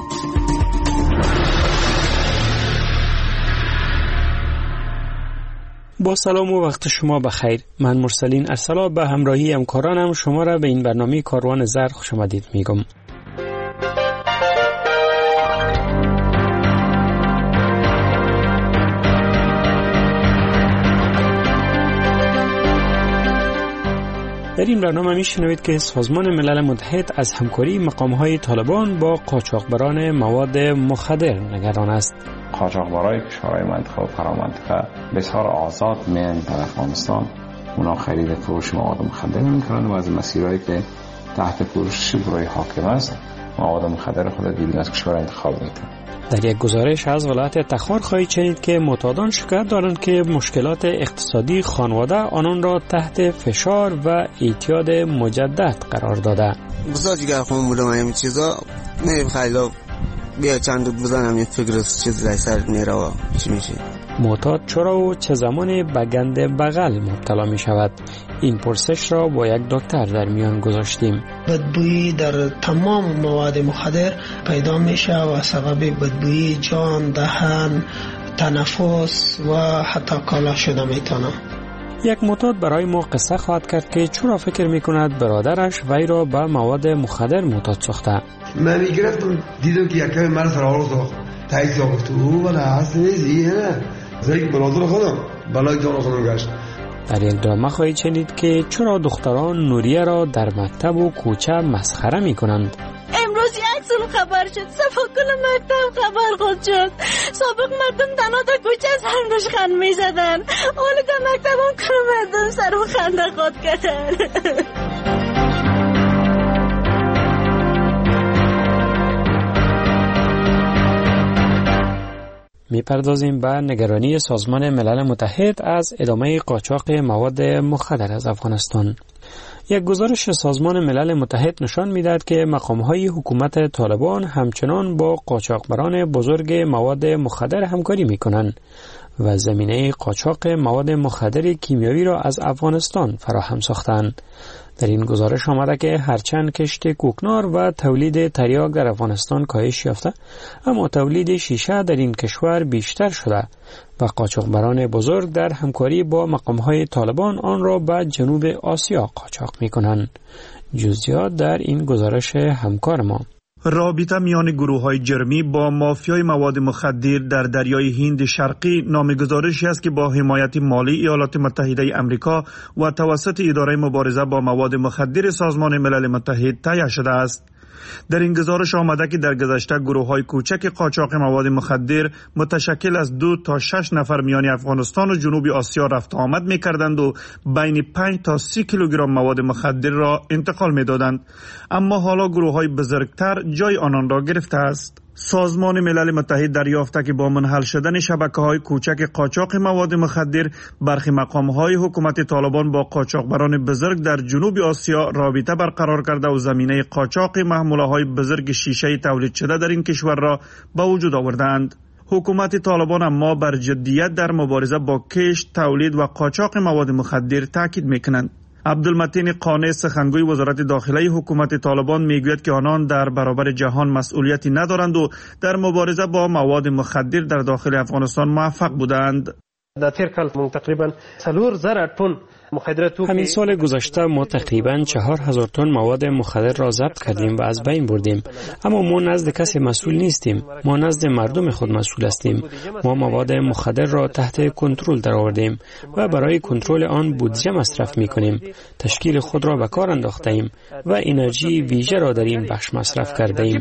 با سلام و وقت شما بخیر. من مرسلین ارسلا به همراهی همکارانم شما را به این برنامه کاروان زهر خوش آمدید میگم. در این برنامه میشنوید که سازمان ملل متحد از همکاری مقام‌های طالبان با قاچاقبران مواد مخدر نگران است. قاچاقبرای کشورهای منطقه و فرامنطقه بسیار آزاد میان در افغانستان، اونا خرید فروش مواد مخدر میکنند و از مسیرهایی که تحت پوشش شورای حاکم است مواد مخدر خود بیرون از کشور انتخاب میکنند. در یک گزارش از ولایت تخار خواهید شنید که معتادان شکایت دارند که مشکلات اقتصادی خانواده آنان را تحت فشار و اعتیاد مجدد قرار داده. بسیار جگر خون بودم این چیزا نریم خیلی بیا چند دود بزنم یه فکر چیز رای سر نیره و چی میشه. معتاد چرا و چه زمانی به گند بغل مبتلا می شود؟ این پرسش را با یک دکتر در میان گذاشتیم. بدبویی در تمام مواد مخدر پیدا میشه و سبب بدبویی جان، دهن، تنفس و حتی کالا شده میتونه. یک معتاد برای ما قصه خواهد کرد که چرا فکر میکند برادرش وی را به مواد مخدر معتاد ساخته. من میگرفتم دیدم که یکم من سرآورد ساخت تایید گفت او ولی هست نیزی نه زیگ برادر خودم بلای جان خودم گشت. در یک درامه خواهید شنید که چرا دختران نوریه را در مکتب و کوچه مسخره میکنند. امروز یک مسئول خبر شد، صفا کل مکتب خبر خود شد. سابق مردم تنها تا کوچه سرمش خند می زدن، حالا تا مکتب هم کل مردم سر و خنده خود کردن. میپردازیم به نگرانی سازمان ملل متحد از ادامه قاچاق مواد مخدر از افغانستان. یک گزارش سازمان ملل متحد نشان می‌دهد که مقام‌های حکومت طالبان همچنان با قاچاقبران بزرگ مواد مخدر همکاری می‌کنند و زمینه قاچاق مواد مخدر کیمیایی را از افغانستان فراهم ساختند. در این گزارش آمده که هرچند کشت کوکنار و تولید تریاک در افغانستان کاهش یافته، اما تولید شیشه در این کشور بیشتر شده و قاچاقبران بزرگ در همکاری با مقام‌های طالبان آن را به جنوب آسیا قاچاق می‌کنند. جزئیات در این گزارش همکار ما. رابطه میان گروه‌های جرمی با مافیای مواد مخدر در دریای هند شرقی نام گزارشی است که با حمایت مالی ایالات متحده آمریکا و توسط اداره مبارزه با مواد مخدر سازمان ملل متحد تهیه شده است. در این گزارش آمده که در گذشته گروه‌های کوچک قاچاق مواد مخدر متشکل از دو تا شش نفر میان افغانستان و جنوب آسیا رفت آمد می‌کردند و بین پنج تا سی کیلوگرم مواد مخدر را انتقال می‌دادند، اما حالا گروه‌های بزرگتر جای آنان را گرفته است. سازمان ملل متحد دریافته که با منحل شدن شبکه‌های کوچک قاچاق مواد مخدر، برخی مقام‌های حکومت طالبان با قاچاقبران بزرگ در جنوب آسیا رابطه برقرار کرده و زمینه قاچاق محموله‌های بزرگ شیشه تولید شده در این کشور را به وجود آوردند. حکومت طالبان اما بر جدیت در مبارزه با کشت، تولید و قاچاق مواد مخدر تاکید می‌کنند. عبدالمتین قانع سخنگوی وزارت داخلی حکومت طالبان میگوید که آنان در برابر جهان مسئولیتی ندارند و در مبارزه با مواد مخدر در داخل افغانستان موفق بودند. در تیر کال تقریبا سلور زر تن همین سال گذشته ما تقریبا چهار هزار تن مواد مخدر را ضبط کردیم و از بین بردیم، اما ما نزد کسی مسئول نیستیم، ما نزد مردم خود مسئول هستیم. ما مواد مخدر را تحت کنترل درآوردیم و برای کنترل آن بودجه مصرف می‌کنیم. تشکیل خود را به کار انداخته‌ایم و انرژی ویژه را در این بخش مصرف کرده‌ایم.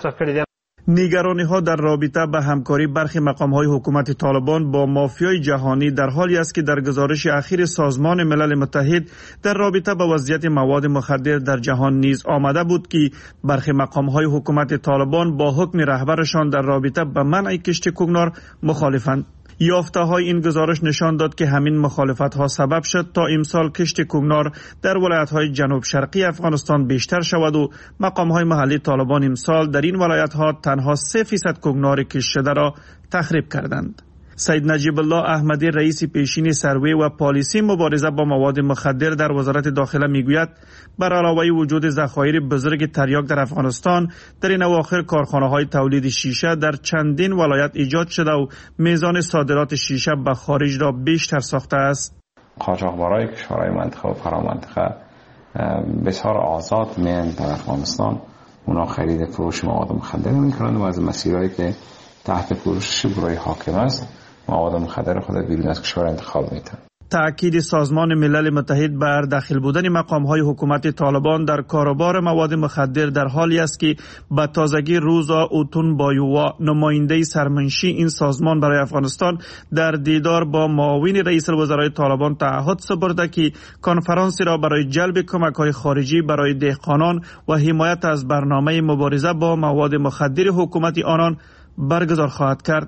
نگرانی ها در رابطه به همکاری برخی مقام های حکومت طالبان با مافیای جهانی در حالی است که در گزارش اخیر سازمان ملل متحد در رابطه با وضعیت مواد مخدر در جهان نیز آمده بود که برخی مقام های حکومت طالبان با حکم رهبرشان در رابطه به منع کشت کوکنار مخالفند. یافته های این گزارش نشان داد که همین مخالفت ها سبب شد تا امسال کشت کوکنار در ولایت های جنوب شرقی افغانستان بیشتر شود و مقام های محلی طالبان امسال در این ولایت ها تنها سه فیصد کوکنار کشت شده را تخریب کردند. سید نجیب الله احمدی رئیس پیشین سروی و پالیسی مبارزه با مواد مخدر در وزارت داخله میگوید بر علاوه وجود ذخایر بزرگ تریاک در افغانستان، در این اواخر کارخانه‌های تولید شیشه در چندین ولایت ایجاد شده و میزان صادرات شیشه به خارج را بیشتر ساخته است. قاچاقبرای کشورهای منطقه و فرامنطقه بسیار آزاد میان در افغانستان، اونا خرید فروش مواد مخدر میکنند و از مسیرهایی که تحت پوشش گروه حاکم است مواد مخدر خود بیرون از کشور انتخاب میتن. تأکید سازمان ملل متحد بر داخل بودن مقام‌های حکومت طالبان در کاروبار مواد مخدر در حالی است که به تازگی روزا اوتون بایووا، نماینده سرمنشی این سازمان برای افغانستان، در دیدار با معاون رئیس الوزرای طالبان تعهد سپرده که کنفرانسی را برای جلب کمک‌های خارجی برای دهقانان و حمایت از برنامه مبارزه با مواد مخدر حکومت آنان برگزار خواهد کرد.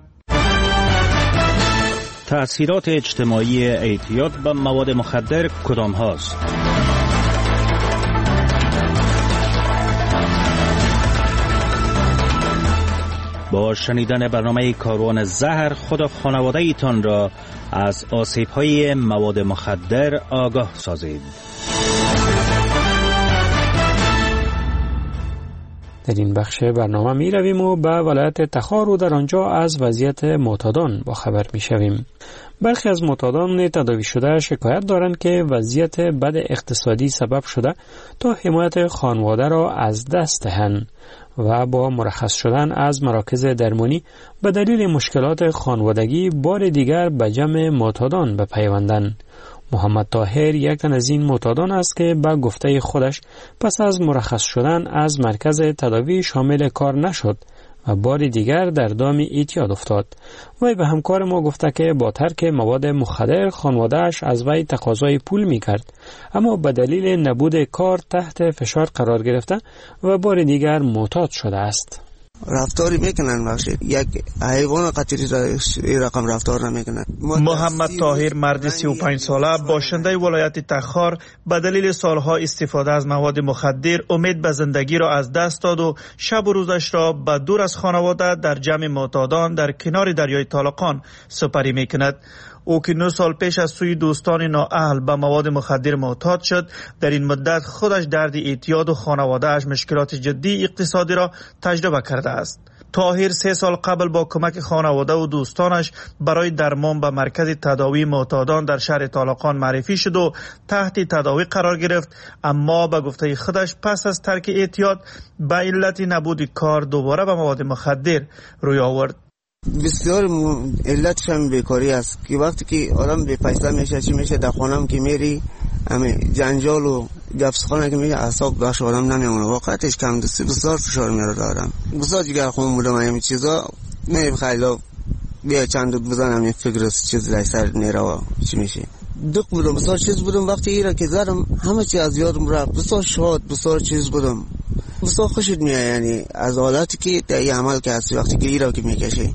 تأثیرات اجتماعی اعتیاد به مواد مخدر کدام هاست؟ با شنیدن برنامه کاروان زهر خود و خانواده ایتان را از آسیب های مواد مخدر آگاه سازید. در این بخش برنامه می رویم و به ولایت تخار و در آنجا از وضعیت معتادان با خبر می شویم. برخی از معتادان تداوی شده شکایت دارند که وضعیت بد اقتصادی سبب شده تا حمایت خانواده را از دست دهند و با مرخص شدن از مراکز درمانی به دلیل مشکلات خانوادگی بار دیگر به جمع معتادان بپیوندند. محمد طاهر یک تن از این معتادان است که به گفته خودش پس از مرخص شدن از مرکز تداوی شامل کار نشد و بار دیگر در دام اعتیاد افتاد. وی به همکار ما گفته که با ترک مواد مخدر خانواده‌اش از وی تقاضای پول می‌کرد، اما به دلیل نبود کار تحت فشار قرار گرفته و بار دیگر معتاد شده است. رفتاری میکنن بخشید یک حیوان قطری را رقم رفتار نمیکنن. محمد طاهر مرد سی و پنج ساله باشنده ولایت تخار به دلیل سالها استفاده از مواد مخدر امید به زندگی را از دست داد و شب و روزش را به دور از خانواده در جمع معتادان در کنار دریای طالقان سپری میکند. او که نه سال پیش از سوی دوستان نااهل به مواد مخدر معتاد شد، در این مدت خودش درد اعتیاد و خانواده‌اش مشکلات جدی اقتصادی را تجربه کرده است. طاهر سه سال قبل با کمک خانواده و دوستانش برای درمان به مرکز تداوی معتادان در شهر طالقان معرفی شد و تحت تداوی قرار گرفت، اما به گفته خودش پس از ترک اعتیاد به علت نبود کار دوباره به مواد مخدر روی آورد. بسیار علتش هم بیکاری است که وقتی که آدم بی پیسه میشه چی میشه در خانم که میری همه جنجال و گفسخانه که میگه اعصاب بخش آدم نمیمونه. واقعیتش کم دستی بسیار فشار میاره دارم. بسیار دیگر خون بودم همین چیزا میریم خیلی بیا چند دوک بزنم این فکر چیز لای سر نیره و چی میشه دوک بودم بسیار چیز بودم. وقتی ایرا که زدم همه چی از یادم رفت. بسیار شاد بسیار چیز بودم. بسیار خوشت میاد یعنی از حالتی که در این عمل که هستی وقتی که ایرا که میکشی.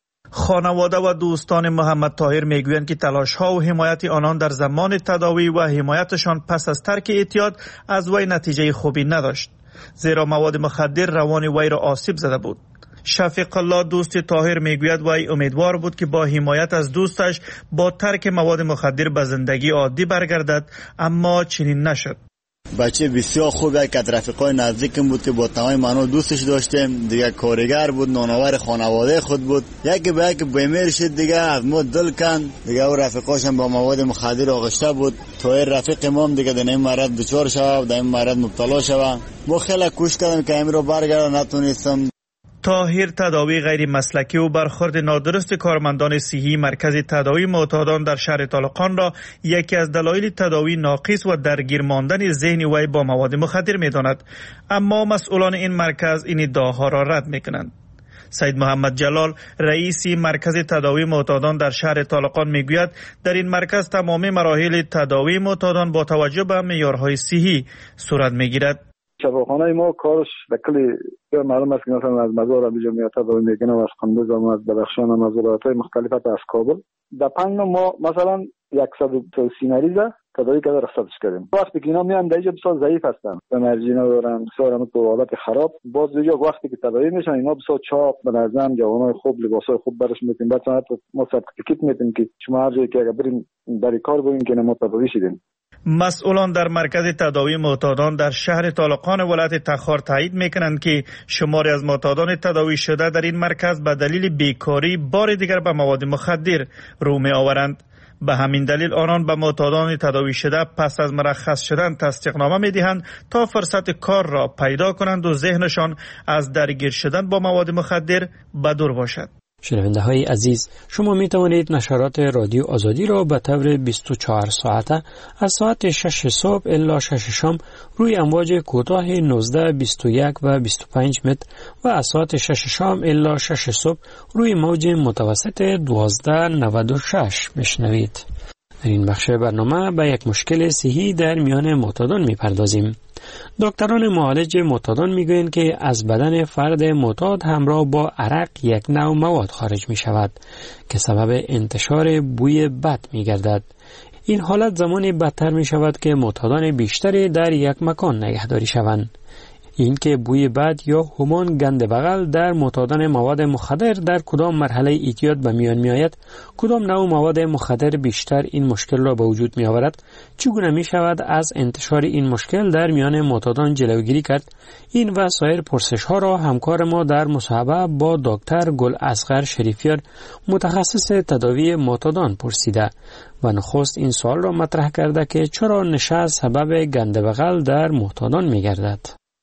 خانواده و دوستان محمد طاهر میگویند که تلاش‌ها و حمایت آنان در زمان تداوی و حمایتشان پس از ترک اعتیاد از وی نتیجه خوبی نداشت، زیرا مواد مخدر روان وی را آسیب زده بود. شفیق الله دوست طاهر میگوید وی امیدوار بود که با حمایت از دوستش با ترک مواد مخدر به زندگی عادی برگردد، اما چنین نشد. بچه بسیار خوبه که رفیقای نزدیکم بود که با تمام معنا دوستش داشتیم. دیگه کارگر بود، نانآور خانواده خود بود. یکی به یک بیمار شد دیگه از ما دل کند. دیگه او رفیقاش هم با مواد مخدر آغشته بود. طاهر رفیق ما دیگه در این مرض دچار شد، در این مرض مبتلا شد. ما خیلی کوشش کردم که این رو برگردم، نتونستم. طاهر تداوی غیر مسلکی و برخورد نادرست کارمندان صحی مرکز تداوی معتادان در شهر طالقان را یکی از دلایل تداوی ناقص و درگیر ماندن ذهن وی با مواد مخدر می‌داند، اما مسئولان این مرکز این ادعاها را رد می‌کنند. سید محمد جلال رئیس مرکز تداوی معتادان در شهر طالقان میگوید در این مرکز تمام مراحل تداوی معتادان با توجه به معیارهای صحی صورت می‌گیرد. شفاخانه ما کارش به کلی معلوم است که مثلا از مزار آبیجا میاد تداوی میکنه و از قندوز و از بدخشان و از ولایت‌های مختلف از کابل. در پنج ما مثلا صد و سی مریض تداوی کرده رخصتش کردیم. وقتی که اینا میان در اینجا بسیار ضعیف هستن، انرژی ندارن، بسیار هم تو حالت خراب. باز دیگه وقتی که تداوی میشن اینا بسیار چاق، منظم، جوانای خوب، لباسای خوب برش میتیم. بعد حتی ما سرتیفیکیت میتیم که شما هر جایی که اگر بریم در کار بریم که ما تداوی شدیم. مسئولان در مرکز تداوی معتادان در شهر طالقان ولایت تخار تایید میکنند که شماری از معتادان تداوی شده در این مرکز به دلیل بیکاری بار دیگر به مواد مخدر رو می آورند. به همین دلیل آنان به معتادان تداوی شده پس از مرخص شدن تصدیقنامه می دهند تا فرصت کار را پیدا کنند و ذهنشان از درگیر شدن با مواد مخدر به دور باشد. شنونده های عزیز، شما می توانید نشرات رادیو آزادی را به طور بیست و چهار ساعته از ساعت شش صبح الی شش شام روی امواج کوتاه نوزده، بیست و یک و بیست و پنج متر و از ساعت شش شام الی شش صبح روی موج متوسط دوازده نود و شش بشنوید. در این بخش برنامه به یک مشکل صحی در میان معتادان می پردازیم. دکتران معالج معتادان میگویند که از بدن فرد معتاد همراه با عرق یک نوع مواد خارج می شود که سبب انتشار بوی بد می گردد. این حالت زمانی بدتر می شود که معتادان بیشتری در یک مکان نگهداری شوند. این که بوی بد یا همان گند بغل در معتادان مواد مخدر در کدام مرحله اعتیاد به میان می آید، کدام نوع مواد مخدر بیشتر این مشکل را به وجود می آورد، چگونه می شود از انتشار این مشکل در میان معتادان جلوگیری کرد، این و سایر پرسش ها را همکار ما در مصاحبه با دکتر گل اصغر شریفیار متخصص تداوی معتادان پرسیده و نخست این سوال را مطرح کرده که چرا نشه سبب گند بغل در معتادان می گردد.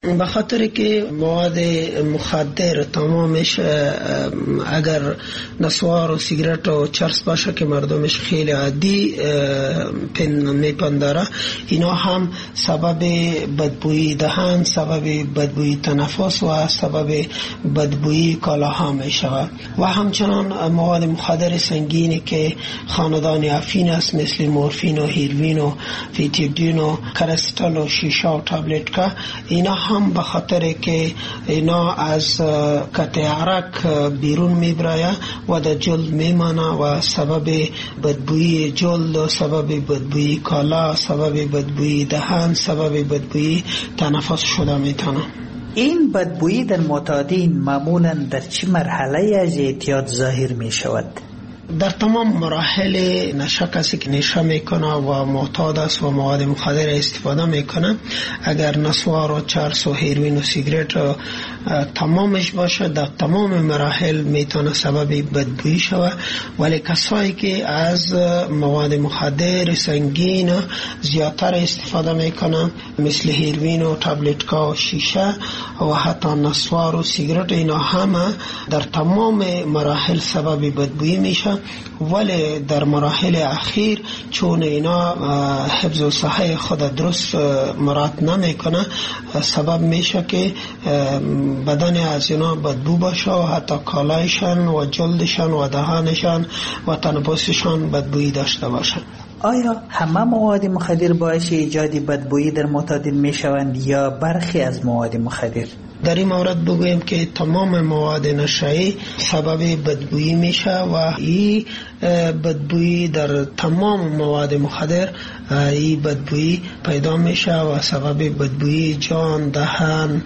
به خاطر که مواد مخدر تمامش اگر نسوار و سیگرت و چرس باشه که مردمش خیلی عادی میپنداره، اینا هم سبب بدبویی دهان، سبب بدبویی تنفس و سبب بدبویی کالاها می شود. و همچنان مواد مخدر سنگینی که خاندان افین است، مثل مورفین و هیروین و فیتیدین و کرستال و شیشه و تابلت که اینا هم به خاطر که اینا از قطع عرق بیرون میبره و در جلد میمانه و سبب بدبویی جلد، سبب بدبویی کالا، سبب بدبویی دهان، سبب بدبویی تنفس شده میتونه. این بدبویی در معتادین معمولا در چه مرحله از اعتیاد ظاهر می شود؟ در تمام مراحل نشه کسی که نشه میکنه و معتاد است و مواد مخدر استفاده میکنه، اگر نسوار و چرس و هیروین و سیگرت تمامش باشه، در تمام مراحل میتونه سبب بدبویی شود. ولی کسایی که از مواد مخدر سنگین زیادتر استفاده میکنه، مثل هیروین و تابلت‌ها و شیشه و حتی نسوار و سیگرت، اینا همه در تمام مراحل سبب بدبویی میشه. ولی در مراحل اخیر چون اینا حفظ و صحه خود درست مراعات نمیکنه، سبب میشه که بدن از اینا بدبو باشه و حتی کالایشان و جلدشان و دهانشان و تنفسشان بدبویی داشته باشه. آیا همه مواد مخدر باعث ایجاد بدبویی در معتادین میشوند یا برخی از مواد مخدر؟ در این مورد بگویم که تمام مواد نشایی سبب بدبویی میشه و این بدبویی در تمام مواد مخدر این بدبویی پیدا میشه و سبب بدبویی جان، دهان،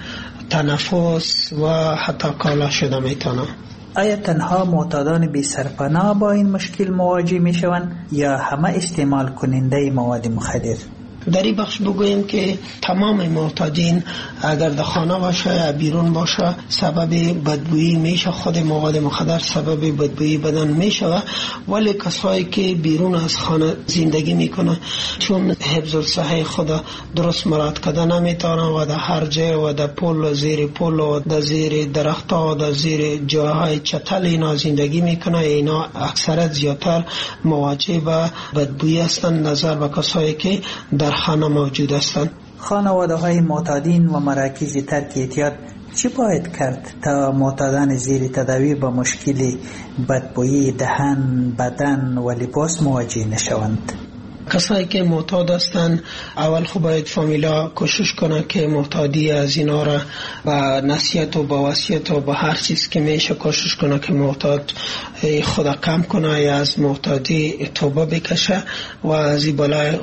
تنفس و حتی کالا شده میتونه. آیا تنها معتادان بی سرپناه با این مشکل مواجه می شوند یا همه استعمال کننده مواد مخدر؟ در این بخش بگویم که تمام معتادین اگر در خانه باشه یا بیرون باشه سبب بدبویی میشه. خود مواد مخدر سبب بدبویی بدن میشه، ولی کسایی که بیرون از خانه زندگی میکنه چون حفظ الصحه خود درست مراعات کرده نمیتونه و در هر جای و در پل و زیر پل و در زیر درخت و در زیر جاهای چتل اینا زندگی میکنه، اینا اکثرت زیادتر مواجه به بدبویی هستند نظر به کسایی که در خانه موجود هستند. خانواده های معتادین و مراکز ترک اعتیاد چی باید کرد تا معتادان زیر تداوی با مشکل بدبویی دهان، بدن و لباس مواجه نشوند؟ کسایی که معتاد هستن اول خب باید فامیلا کوشش کنه که معتادی از اینا را با نصیحت و با وصیت و با هر چیز که میشه کوشش کنه که معتاد خدا کم کنه یا از معتادی توبه بکشه و از این بلای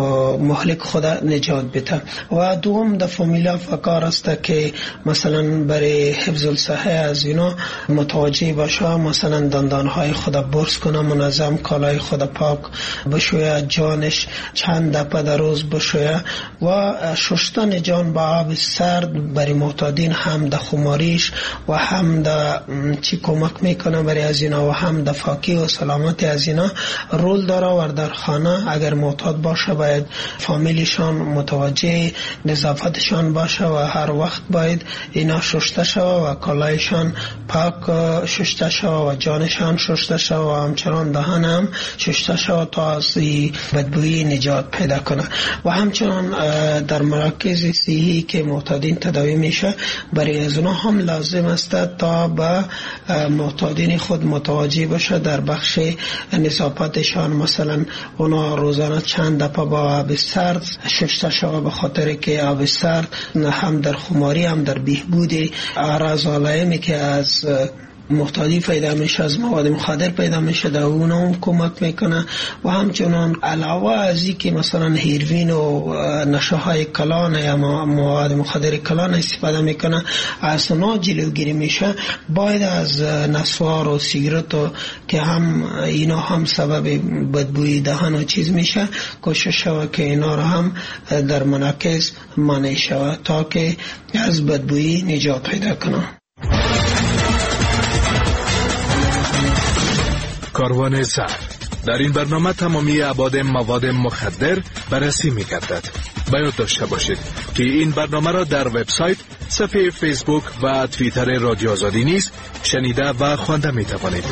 مهلک خدا نجات بده. و دوم در فامیلا فکر است که مثلا برای حفظ الصحه از اینا متوجه باشه، مثلا دندانهای خدا برس کنه، منظم کالای خدا پاک بشویه، جانش چند دفعه در روز بشویه و شستن جان با آب سرد برای معتادین هم در خماریش و هم در چی کمک میکنه برای از اینا و هم در فاکی و سلامت از اینا رول داره. و در خانه اگر معتاد باشه باید فامیلیشان متوجه نظافتشان باشه و هر وقت باید اینا شسته شوه و کالایشان پاک شسته شوه و جانشان شسته شوه و همچنان دهان هم شسته شوه تا از بدبویی نجات پیدا کنه. و همچنان در مراکز صحی که معتادین تداوی میشه برای از اونها هم لازم است تا به معتادین خود متوجه باشه در بخش نظافتشان، مثلا اونا روزانه چند دفعه با آب سرد شسته شوه، به خاطر که آب سرد هم در خماری هم در بهبود اعراض علائمی که از معتادی پیدا میشه، از مواد مخدر پیدا میشه، در اونا هم کمک میکنه. و همچنان علاوه از این که مثلا هیروین و نشه های کلان یا مواد مخدر کلان استفاده میکنه از اونا جلوگیری میشه، باید از نسوار و سیگرت و که هم اینا هم سبب بدبویی دهان و چیز میشه کوشش شود که اینا رو هم در مراکز مانع شود تا که از بدبویی نجات پیدا کنه. کاروان سر در این برنامه تمامی ابعاد مواد مخدر بررسی می‌گردد. باید داشته باشید که این برنامه را در وبسایت، صفحه فیسبوک و توییتر رادیو آزادی نیز شنیده و خوانده می توانید.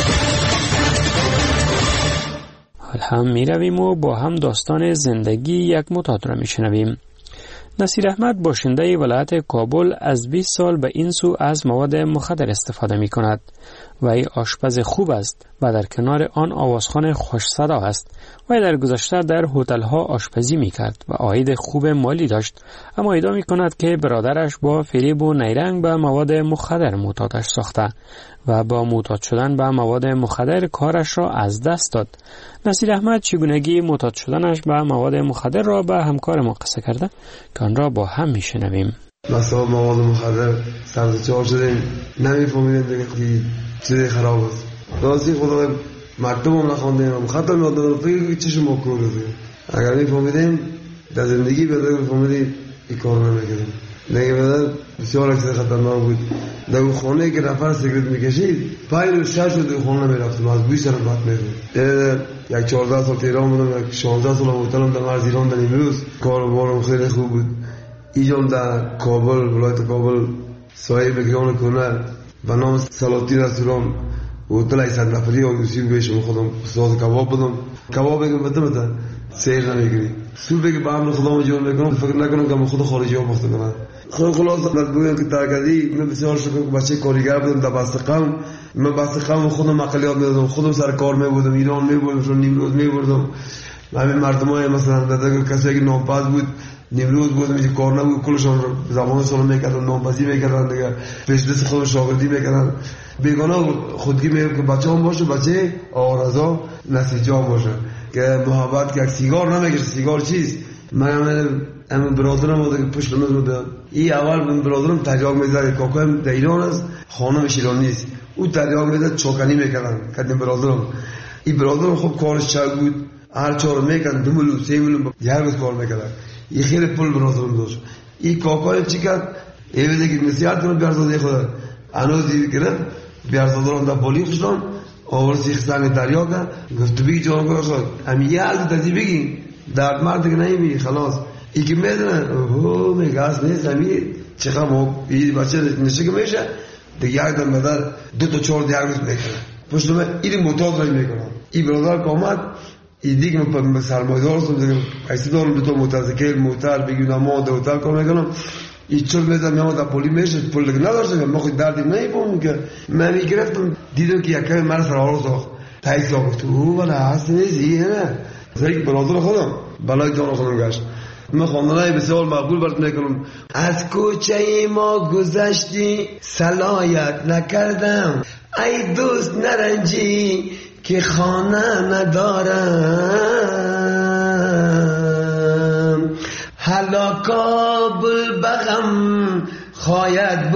حال هم می رویم و با هم داستان زندگی یک معتاد را می شنویم. نصیر احمد باشنده ولایت کابل از بیست سال به این سو از مواد مخدر استفاده می کند و ای آشپز خوب است و در کنار آن آوازخوان خوش صدا است و در گذشته در هتل ها آشپزی می کرد و عاید خوب مالی داشت، اما ادعا می کند که برادرش با فریب و نیرنگ به مواد مخدر معتادش ساخته و با معتاد شدن به مواد مخدر کارش را از دست داد. نصیر احمد چگونگی معتاد شدنش به مواد مخدر را به همکار ما قصه کرده که آن را با هم می شنویم. مثلا مواد مخدر سرزچار شدیم، نمیفهمیدیم دیگه که چیزی خراب است. راستی خدا مکتب هم نخوندیم، ختم یاد ندارم، فکر چشم ما کور دادیم. اگر میفهمیدیم در زندگی بهتر فهمیدیم این کار نمیکردیم. دیگه بهتر بسیار اکثر خطرناک بود. در اون خانه که نفر سیگرت میکشید پای رو شش رو در خانه میرفتم، از بوی سرم بد میرد. یک چهارده سال تهران بودم، یک شانزده سال هتلم در مرز ایران در امروز. کار بارم خیلی خوب بود. اینجام در کابل، ولایت کابل صاحب گیان کنه و نام سلاطی رستوران هتل ایصد نفری آدوسی بهشون خودم استاد کباب بودم. کباب بگم بده بده سیر نمیگیری. سو بگه با هم خودم جور میکنم، فکر نکنم که من خود خارجی ها مخته کنم. خود خلاص مطبوعی که ترکدی من بسیار شکر که بچه کارگر بودم در بستقم. من بستقم خودم مقالیات میدادم، خودم سر کار میبودم، ایران میبودم، نیمروز میبردم. همین مردم های مثلا در کسی که نامپاس بود نیمروز بود، میشه کار نبود، کلشان زبان سال میکردن، نامپسی میکردن دیگه، پیش دست خود شاگردی میکردن. بیگانه خودگی میگم که بچه هم باشه، بچه آرزا نسیجا باشه که محبت که یک سیگار نمیکشه. سیگار چیست؟ من همین برادرم بوده که پشت میز بوده، این اول من برادرم تریاق میزد، کاکایم در ایران است، خانمش ایران نیست، او تریاق میزد چوکنی میکردن کردیم برادرم. این برادرم خب کارش چاق بود، هر چهار میکردن، دو میلیون سه میلیون هر روز کار میکردن. این خیلی پول برادرم داشت. این کاکایم چی کرد؟ این بده که نصیحت کنه بیارزاده خدا هنوز دید گرفت، بیارزادران در بالی خوشتان آورد سیخ سنگ دریا کرد، گفت تو بگی جوان گوه شد همین یه حل تازی بگی درد مرد که نمیبینی خلاص. ای که میدونه اوه میگه از نیست همین چقدر ما این بچه نشه که میشه دیگه یک دم بدر دو تا چهار دیگر روز میکنه پشت من این معتاد رای میکنم. این برادر که آمد این دیگه من سرمایدار هستم دیگه ایسی دارم دو تا متذکر موتر بگیم نما در هتل کار میکنم. این چون میزم میام در پولی میشه پول دیگه نداشتم، ما خود دردی نمیبونم که من میگرفتم دیدم که یکمی من سر آرو ساخت تاییس آگفت او بله هست نیزی نه زیگ برادر خودم بلای جان خودم گشت. من خواندنهای بسیار مقبول برد میکنم. از کوچه ما گذشتی صلایت نکردم، ای دوست نرنجی که خانه ندارم. حالا کابل بغم خواید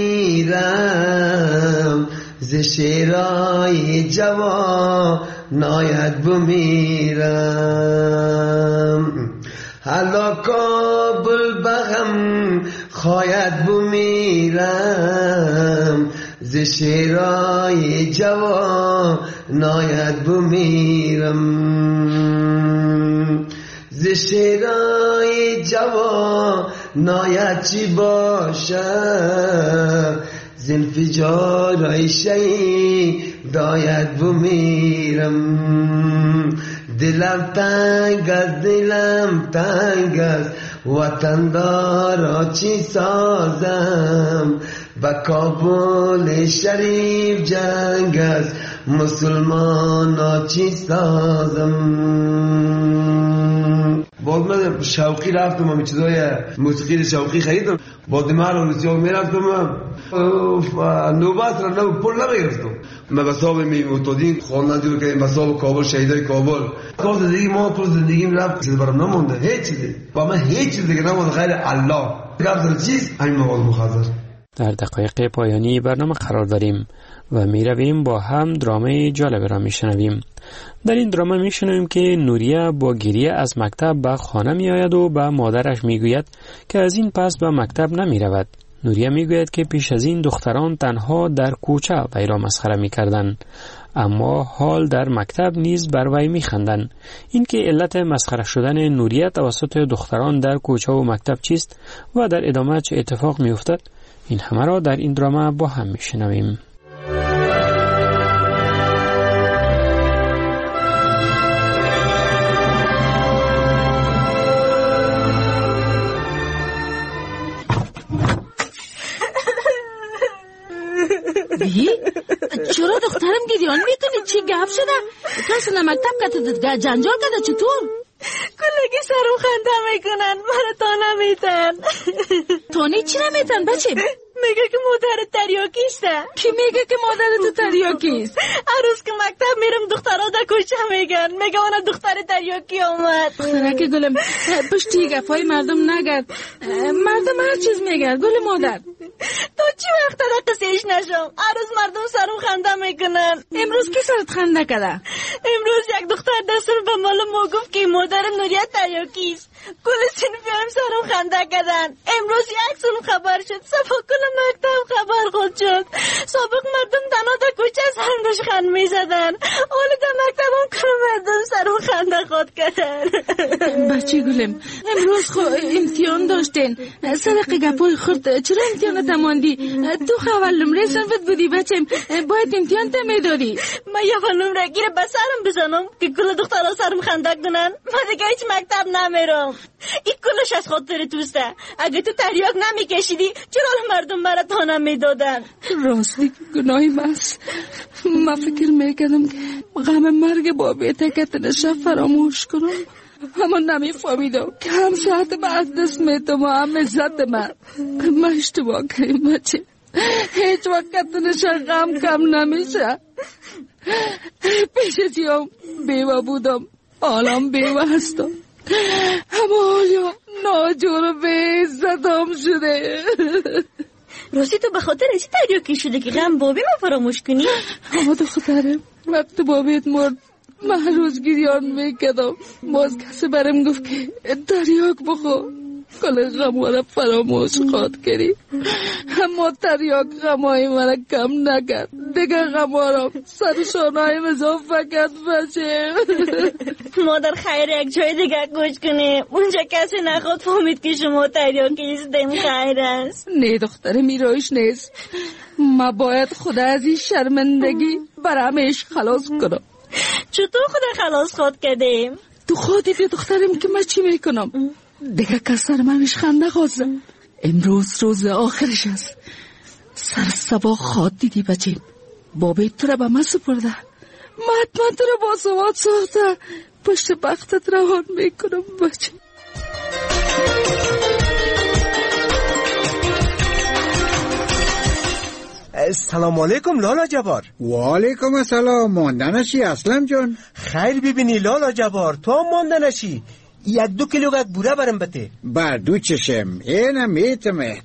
بمیرم، ز شیرای جوان ناید بمیرم. حالا کابل بغم خواید بمیرم، ز شیرای جوان ناید بمیرم. ز شیرای جوان ناید چی باشه، ز انفجارای شهید داید بمیرم. دلم تنگ از دلم تنگ از وطن دارا چی سازم، با کابل شریف جنگ از مسلمان ها چی سازم. باز من شوقی رفتم همین چیزای موسیقی شوقی خریدم، با دمار و روسیاه میرفتم نوبت را نو پول نمیگرفتم. من بساب می معتادین خواندن دیو که بساب کابل شهیدای کابل کار زندگی ما کار زندگی رفت چیز برام نمونده، هیچ چیزی با من هیچ چیزی دیگه نمونده غیر الله. گفتم چیز همین مواد مخدر. در دقایق پایانی برنامه قرار داریم و می رویم با هم درامه جالب را می شنویم. در این درامه می شنویم که نوریه با گریه از مکتب به خانه می آید و به مادرش می گوید که از این پس به مکتب نمی رود. نوریه می گوید که پیش از این دختران تنها در کوچه وی را مسخره می کردن، اما حال در مکتب نیز بر وی میخندند. این که علت مسخره شدن نوریه توسط دختران در کوچه و مکتب چیست و در ادامه چه اتفاق میافتد، این همه را در این دراما با هم میشنویم. بی؟ چرا دخترم گریان میکنی؟ چی گفت شده؟ کسی نمکتب کتت جنجال کده چطور؟ کلگی سرم خنده میکنن، مرا تا نمیتن. تانی چی نمیتن بچه؟ میگه که مادر تریاکیسته. کی میگه که مادر تو تریاکیست؟ هر روز که مکتب میرم دخترها در کوچه میگن، میگه اون دختر تریاکی آمد. دخترک گلم پشتی گفای مردم نگرد، مردم هر چیز میگرد. گل مادر تو چی وقت در قصیش نشم؟ هر روز مردم سرم خنده میکنن. امروز کی سرت خنده کرده؟ امروز یک دختر دستور به مال ما گفت که مادر نوریت تریاکیست. کل سنفی هم سرم خنده کردن. امروز یک سون خبر شد، سبا کل مکتب خبر خود شد. سابق مردم دنا در کوچه سرم داشت خند میزدن، حالا در مکتب هم کل مردم سرم خنده خود کردن. بچه گلم امروز خو امتحان داشتین، سرق گپای خورد چرا امتحان تماندی؟ تو خول نمره صنفت بودی بچم، باید امتحان تمیداری. من یه اول نمره گیره بسرم بزنم که کل دخترها سرم خنده کنن. من دیگه هیچ مکتب نمیرم. این کلش از خاطر توسته. اگه تو تریاک نمیکشیدی چرا مردم مرا تا نمیدادن؟ راستی گناهی ماست. من فکر میکردم که غم مرگ بابیته که تنشه فراموش کنم، اما نمیفهمیدم که هم ساعت من از دست میتم و هم عزت من. من اشتباه کردم بچه، هیچ وقت تنشه غم کم نمیشه. پیش ازیم بیوه بودم، حالم بیوه هستم، اما حالا ناجور به عزتم شده. راستی تو به خاطر چی تریاکی شده که غم بابی ما فراموش کنی؟ اما دخترم وقت بابیت مرد من هر روز گریان میکردم، باز کسی برم گفت که تریاک بخور، کل غم را فراموش خواهد کردی. اما تریاک غمای مرا کم نکرد، دیگه غما را سر شانهای مضافه کرد بچه. مادر خیر یک جای دیگه کوچ کنه، اونجا کسی نخواد فهمید که شما تریاکیستیم. خیر است. نه دختر میرایش نیست، ما باید خدا از این شرمندگی برامش خلاص کنم. چطور خدا خلاص خود کردیم؟ تو خودت دخترم که من چی میکنم؟ دیگه کسر من میش خنده خوازم. امروز روز آخرش است. سر سبا خواد دیدی بچه، بابی تو را به من سپرده، من حتما تو را با سواد ساخته پشت بختت روان میکنم بچه. سلام علیکم لالا جبار. و علیکم السلام. ماندنشی اسلم جان؟ خیر ببینی لالا جبار، تو هم ماندنشی. یک دو کیلو بوره برم بته. بر دو چشم اینم میتمه.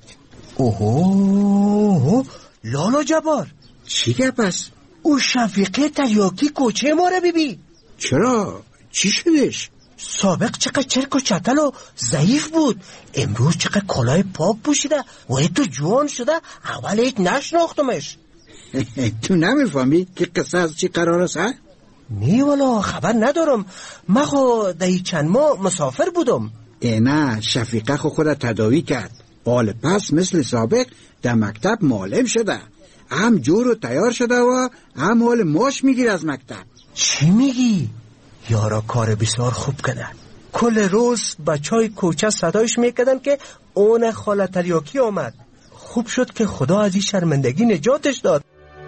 اوهو لالا جبار چی گپ است؟ او شفیقه تریاکی کوچه ما را ببین. چرا؟ چی شدش؟ سابق چقدر چرک و چتل و ضعیف بود، امروز چقدر کلاه پاک پوشیده و تو جوان شده. اول هیچ نشناختمش. تو نمیفهمی که قصه از چی قرار است؟ نه والا خبر ندارم، من خو دهی چند ماه مسافر بودم. نه شفیقه خو خود تداوی کرد، حال پس مثل سابق در مکتب معلم شده، هم جور و تیار شده و هم حال ماش میگیر از مکتب. چی میگی؟ یارا کار بسیار خوب کردن. کل روز بچهای کوچه صدایش میکردن که اون خاله تریاکی آمد. خوب شد که خدا از این شرمندگی نجاتش داد.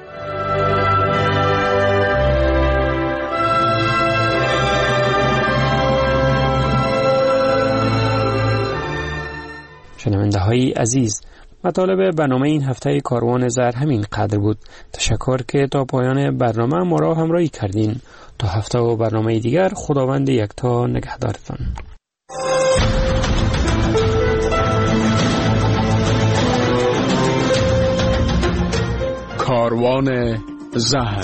شنونده های عزیز، مطالب برنامه این هفته کاروان زر همین قدر بود. تشکر که تا پایان برنامه ما را همراهی کردین. تا هفته و برنامه دیگر خداوند یکتا نگهدارتان. کاروان زهر.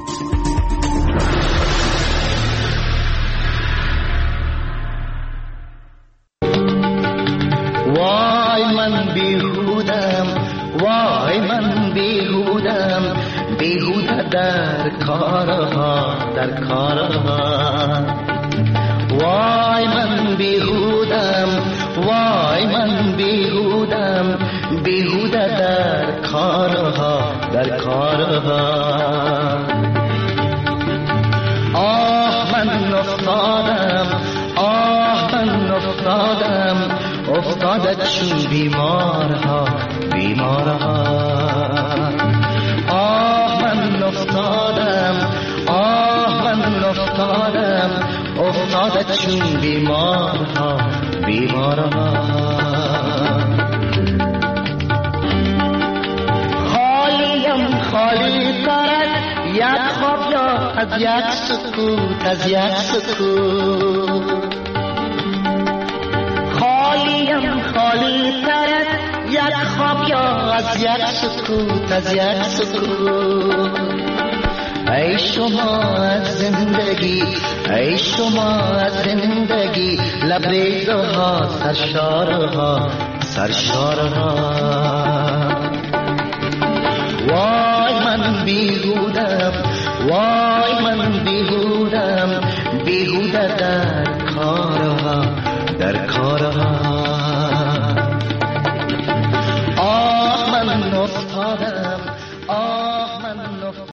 وای من بیهودم، وای من بیهودم، بیهوده در کارها در کارها وای من بیهودم وای من بیهودم بیهوده در کارها در کارها آه من افتادم آه من افتادم افتاده چون بیمارها بیمارها آه من افتادم آه من افتادم افتاده چون بیمارها بیمارها خالیم خالی ترد یک خواب یا از یک سکوت از یک سکوت خالیم خالی ترد یک خواب یا از یک سکوت از یک سکوت ای شما از زندگی ای شما از زندگی لبریزها سرشارها سرشارها وای من بیهودم وای من بیهودم بیهوده در